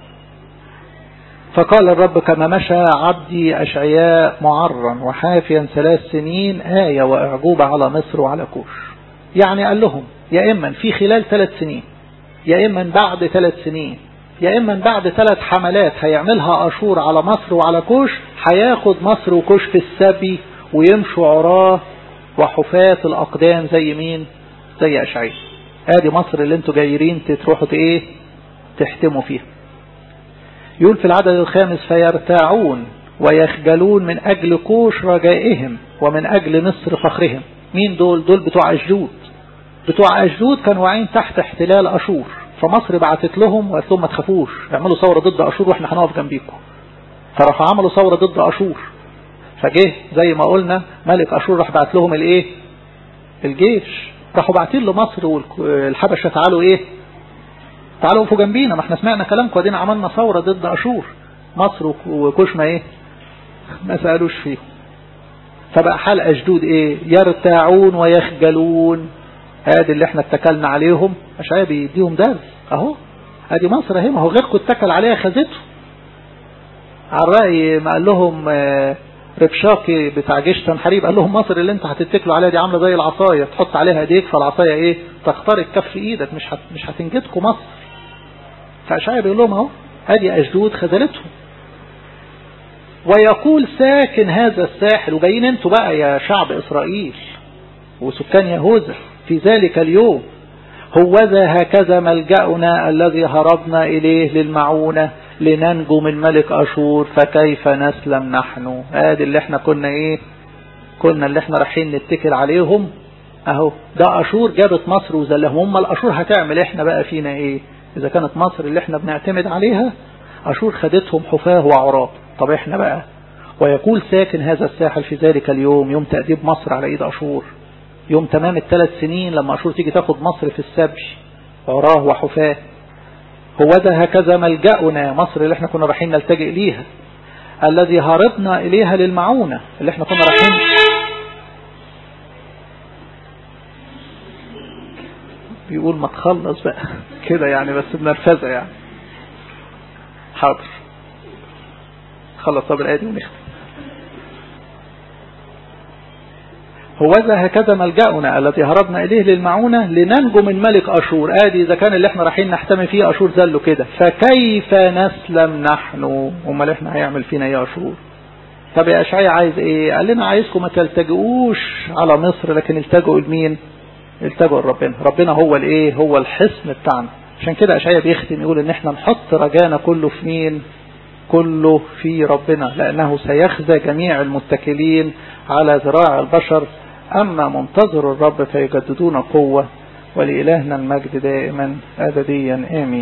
فقال الرب كما مشى عبدي أشعياء معرا وحافيا 3 سنين آية وأعجوبة على مصر وعلى كوش. يعني قال لهم يا إما في خلال 3 سنين، يا إما بعد 3 سنين، يا إما بعد 3 حملات هيعملها أشور على مصر وعلى كوش، هياخد مصر وكوش في السبي ويمشوا عراه وحفاة الأقدام زي مين؟ زي أشعياء. ادي مصر اللي انتوا جايرين تروحوا تحتموا فيها. يقول في العدد 5 فيرتاعون ويخجلون من أجل كوش رجائهم ومن أجل مصر فخرهم. مين دول؟ دول بتوع أشدود. بتوع أشدود كانوا واقعين تحت احتلال أشور، فمصر بعتت لهم وقالت لهم ما تخافوش، اعملوا ثورة ضد أشور واحنا هنقف جنبيكم. فراحوا عملوا ثورة ضد أشور، فجه زي ما قلنا ملك أشور راح بعت لهم الجيش، راحوا باعتين لمصر والحبشة تعالوا تعالوا وقفوا جنبينا، ما احنا سمعنا كلامكم ودينا عملنا ثورة ضد أشور. مصر وكوش ما سألوش فيه. فبقى حال أشدود يرتاعون ويخجلون. هذه اللي احنا اتكلنا عليهم أشعياء بيديهم درس اهو. هذه مصر اهي، ما هو غيركم اتكل عليها خذته. على الرأي ما قال لهم ربشاقي بتاع جيش تنحريب، قال لهم مصر اللي انت هتتكلوا عليها دي عامله زي العصايه، تحط عليها ايديك فالعصايه تخترق كف ايدك، مش هتنجدكم مصر. فأشعياء بيقول لهم اهو هذه أشدود خذلتهم. ويقول ساكن هذا الساحل، وجايين انتوا بقى يا شعب إسرائيل وسكان يهوذا في ذلك اليوم، هوذا هكذا ملجأنا الذي هربنا إليه للمعونة لننجو من ملك أشور، فكيف نسلم نحن. هذه اللي احنا كنا اللي احنا رايحين نتكل عليهم اهو. ده أشور جابت مصر وذلهم. هم الأشور هتعمل احنا بقى فينا إذا كانت مصر اللي احنا بنعتمد عليها أشور خدتهم حفاه وعراة، طب احنا بقى. ويقول ساكن هذا الساحل في ذلك اليوم، يوم تأديب مصر على ايد أشور، يوم تمام 3 سنين لما أشور تيجي تاخد مصر في السبي عراه وحفاه. هوذا هكذا ملجأنا، مصر اللي احنا كنا رايحين نلتجئ ليها، الذي هربنا إليها للمعونة، اللي احنا كنا رايحين. بيقول ما تخلص بقى كده يعني، بس بنرفزة يعني. حاضر خلص طب الآية دي ونختم. هوذا هكذا ملجأنا الذي هربنا إليه للمعونة لننجو من ملك أشور. آدي إذا كان اللي احنا رايحين نحتمي فيه أشور ذله كده، فكيف نسلم نحن؟ امال احنا هيعمل فينا يا أشور؟ طب يا أشعياء عايز قال لنا عايزكم ما تلتجئوش على مصر، لكن التجئوا لمين؟ التجئوا لربنا. ربنا هو هو الحصن بتاعنا. عشان كده أشعياء بيختم يقول ان احنا نحط رجانا كله في مين؟ كله في ربنا، لأنه سيخزى جميع المتكلين على ذراع البشر، أما منتظر الرب فيجددون قوة. ولإلهنا المجد دائما أبديا آمين.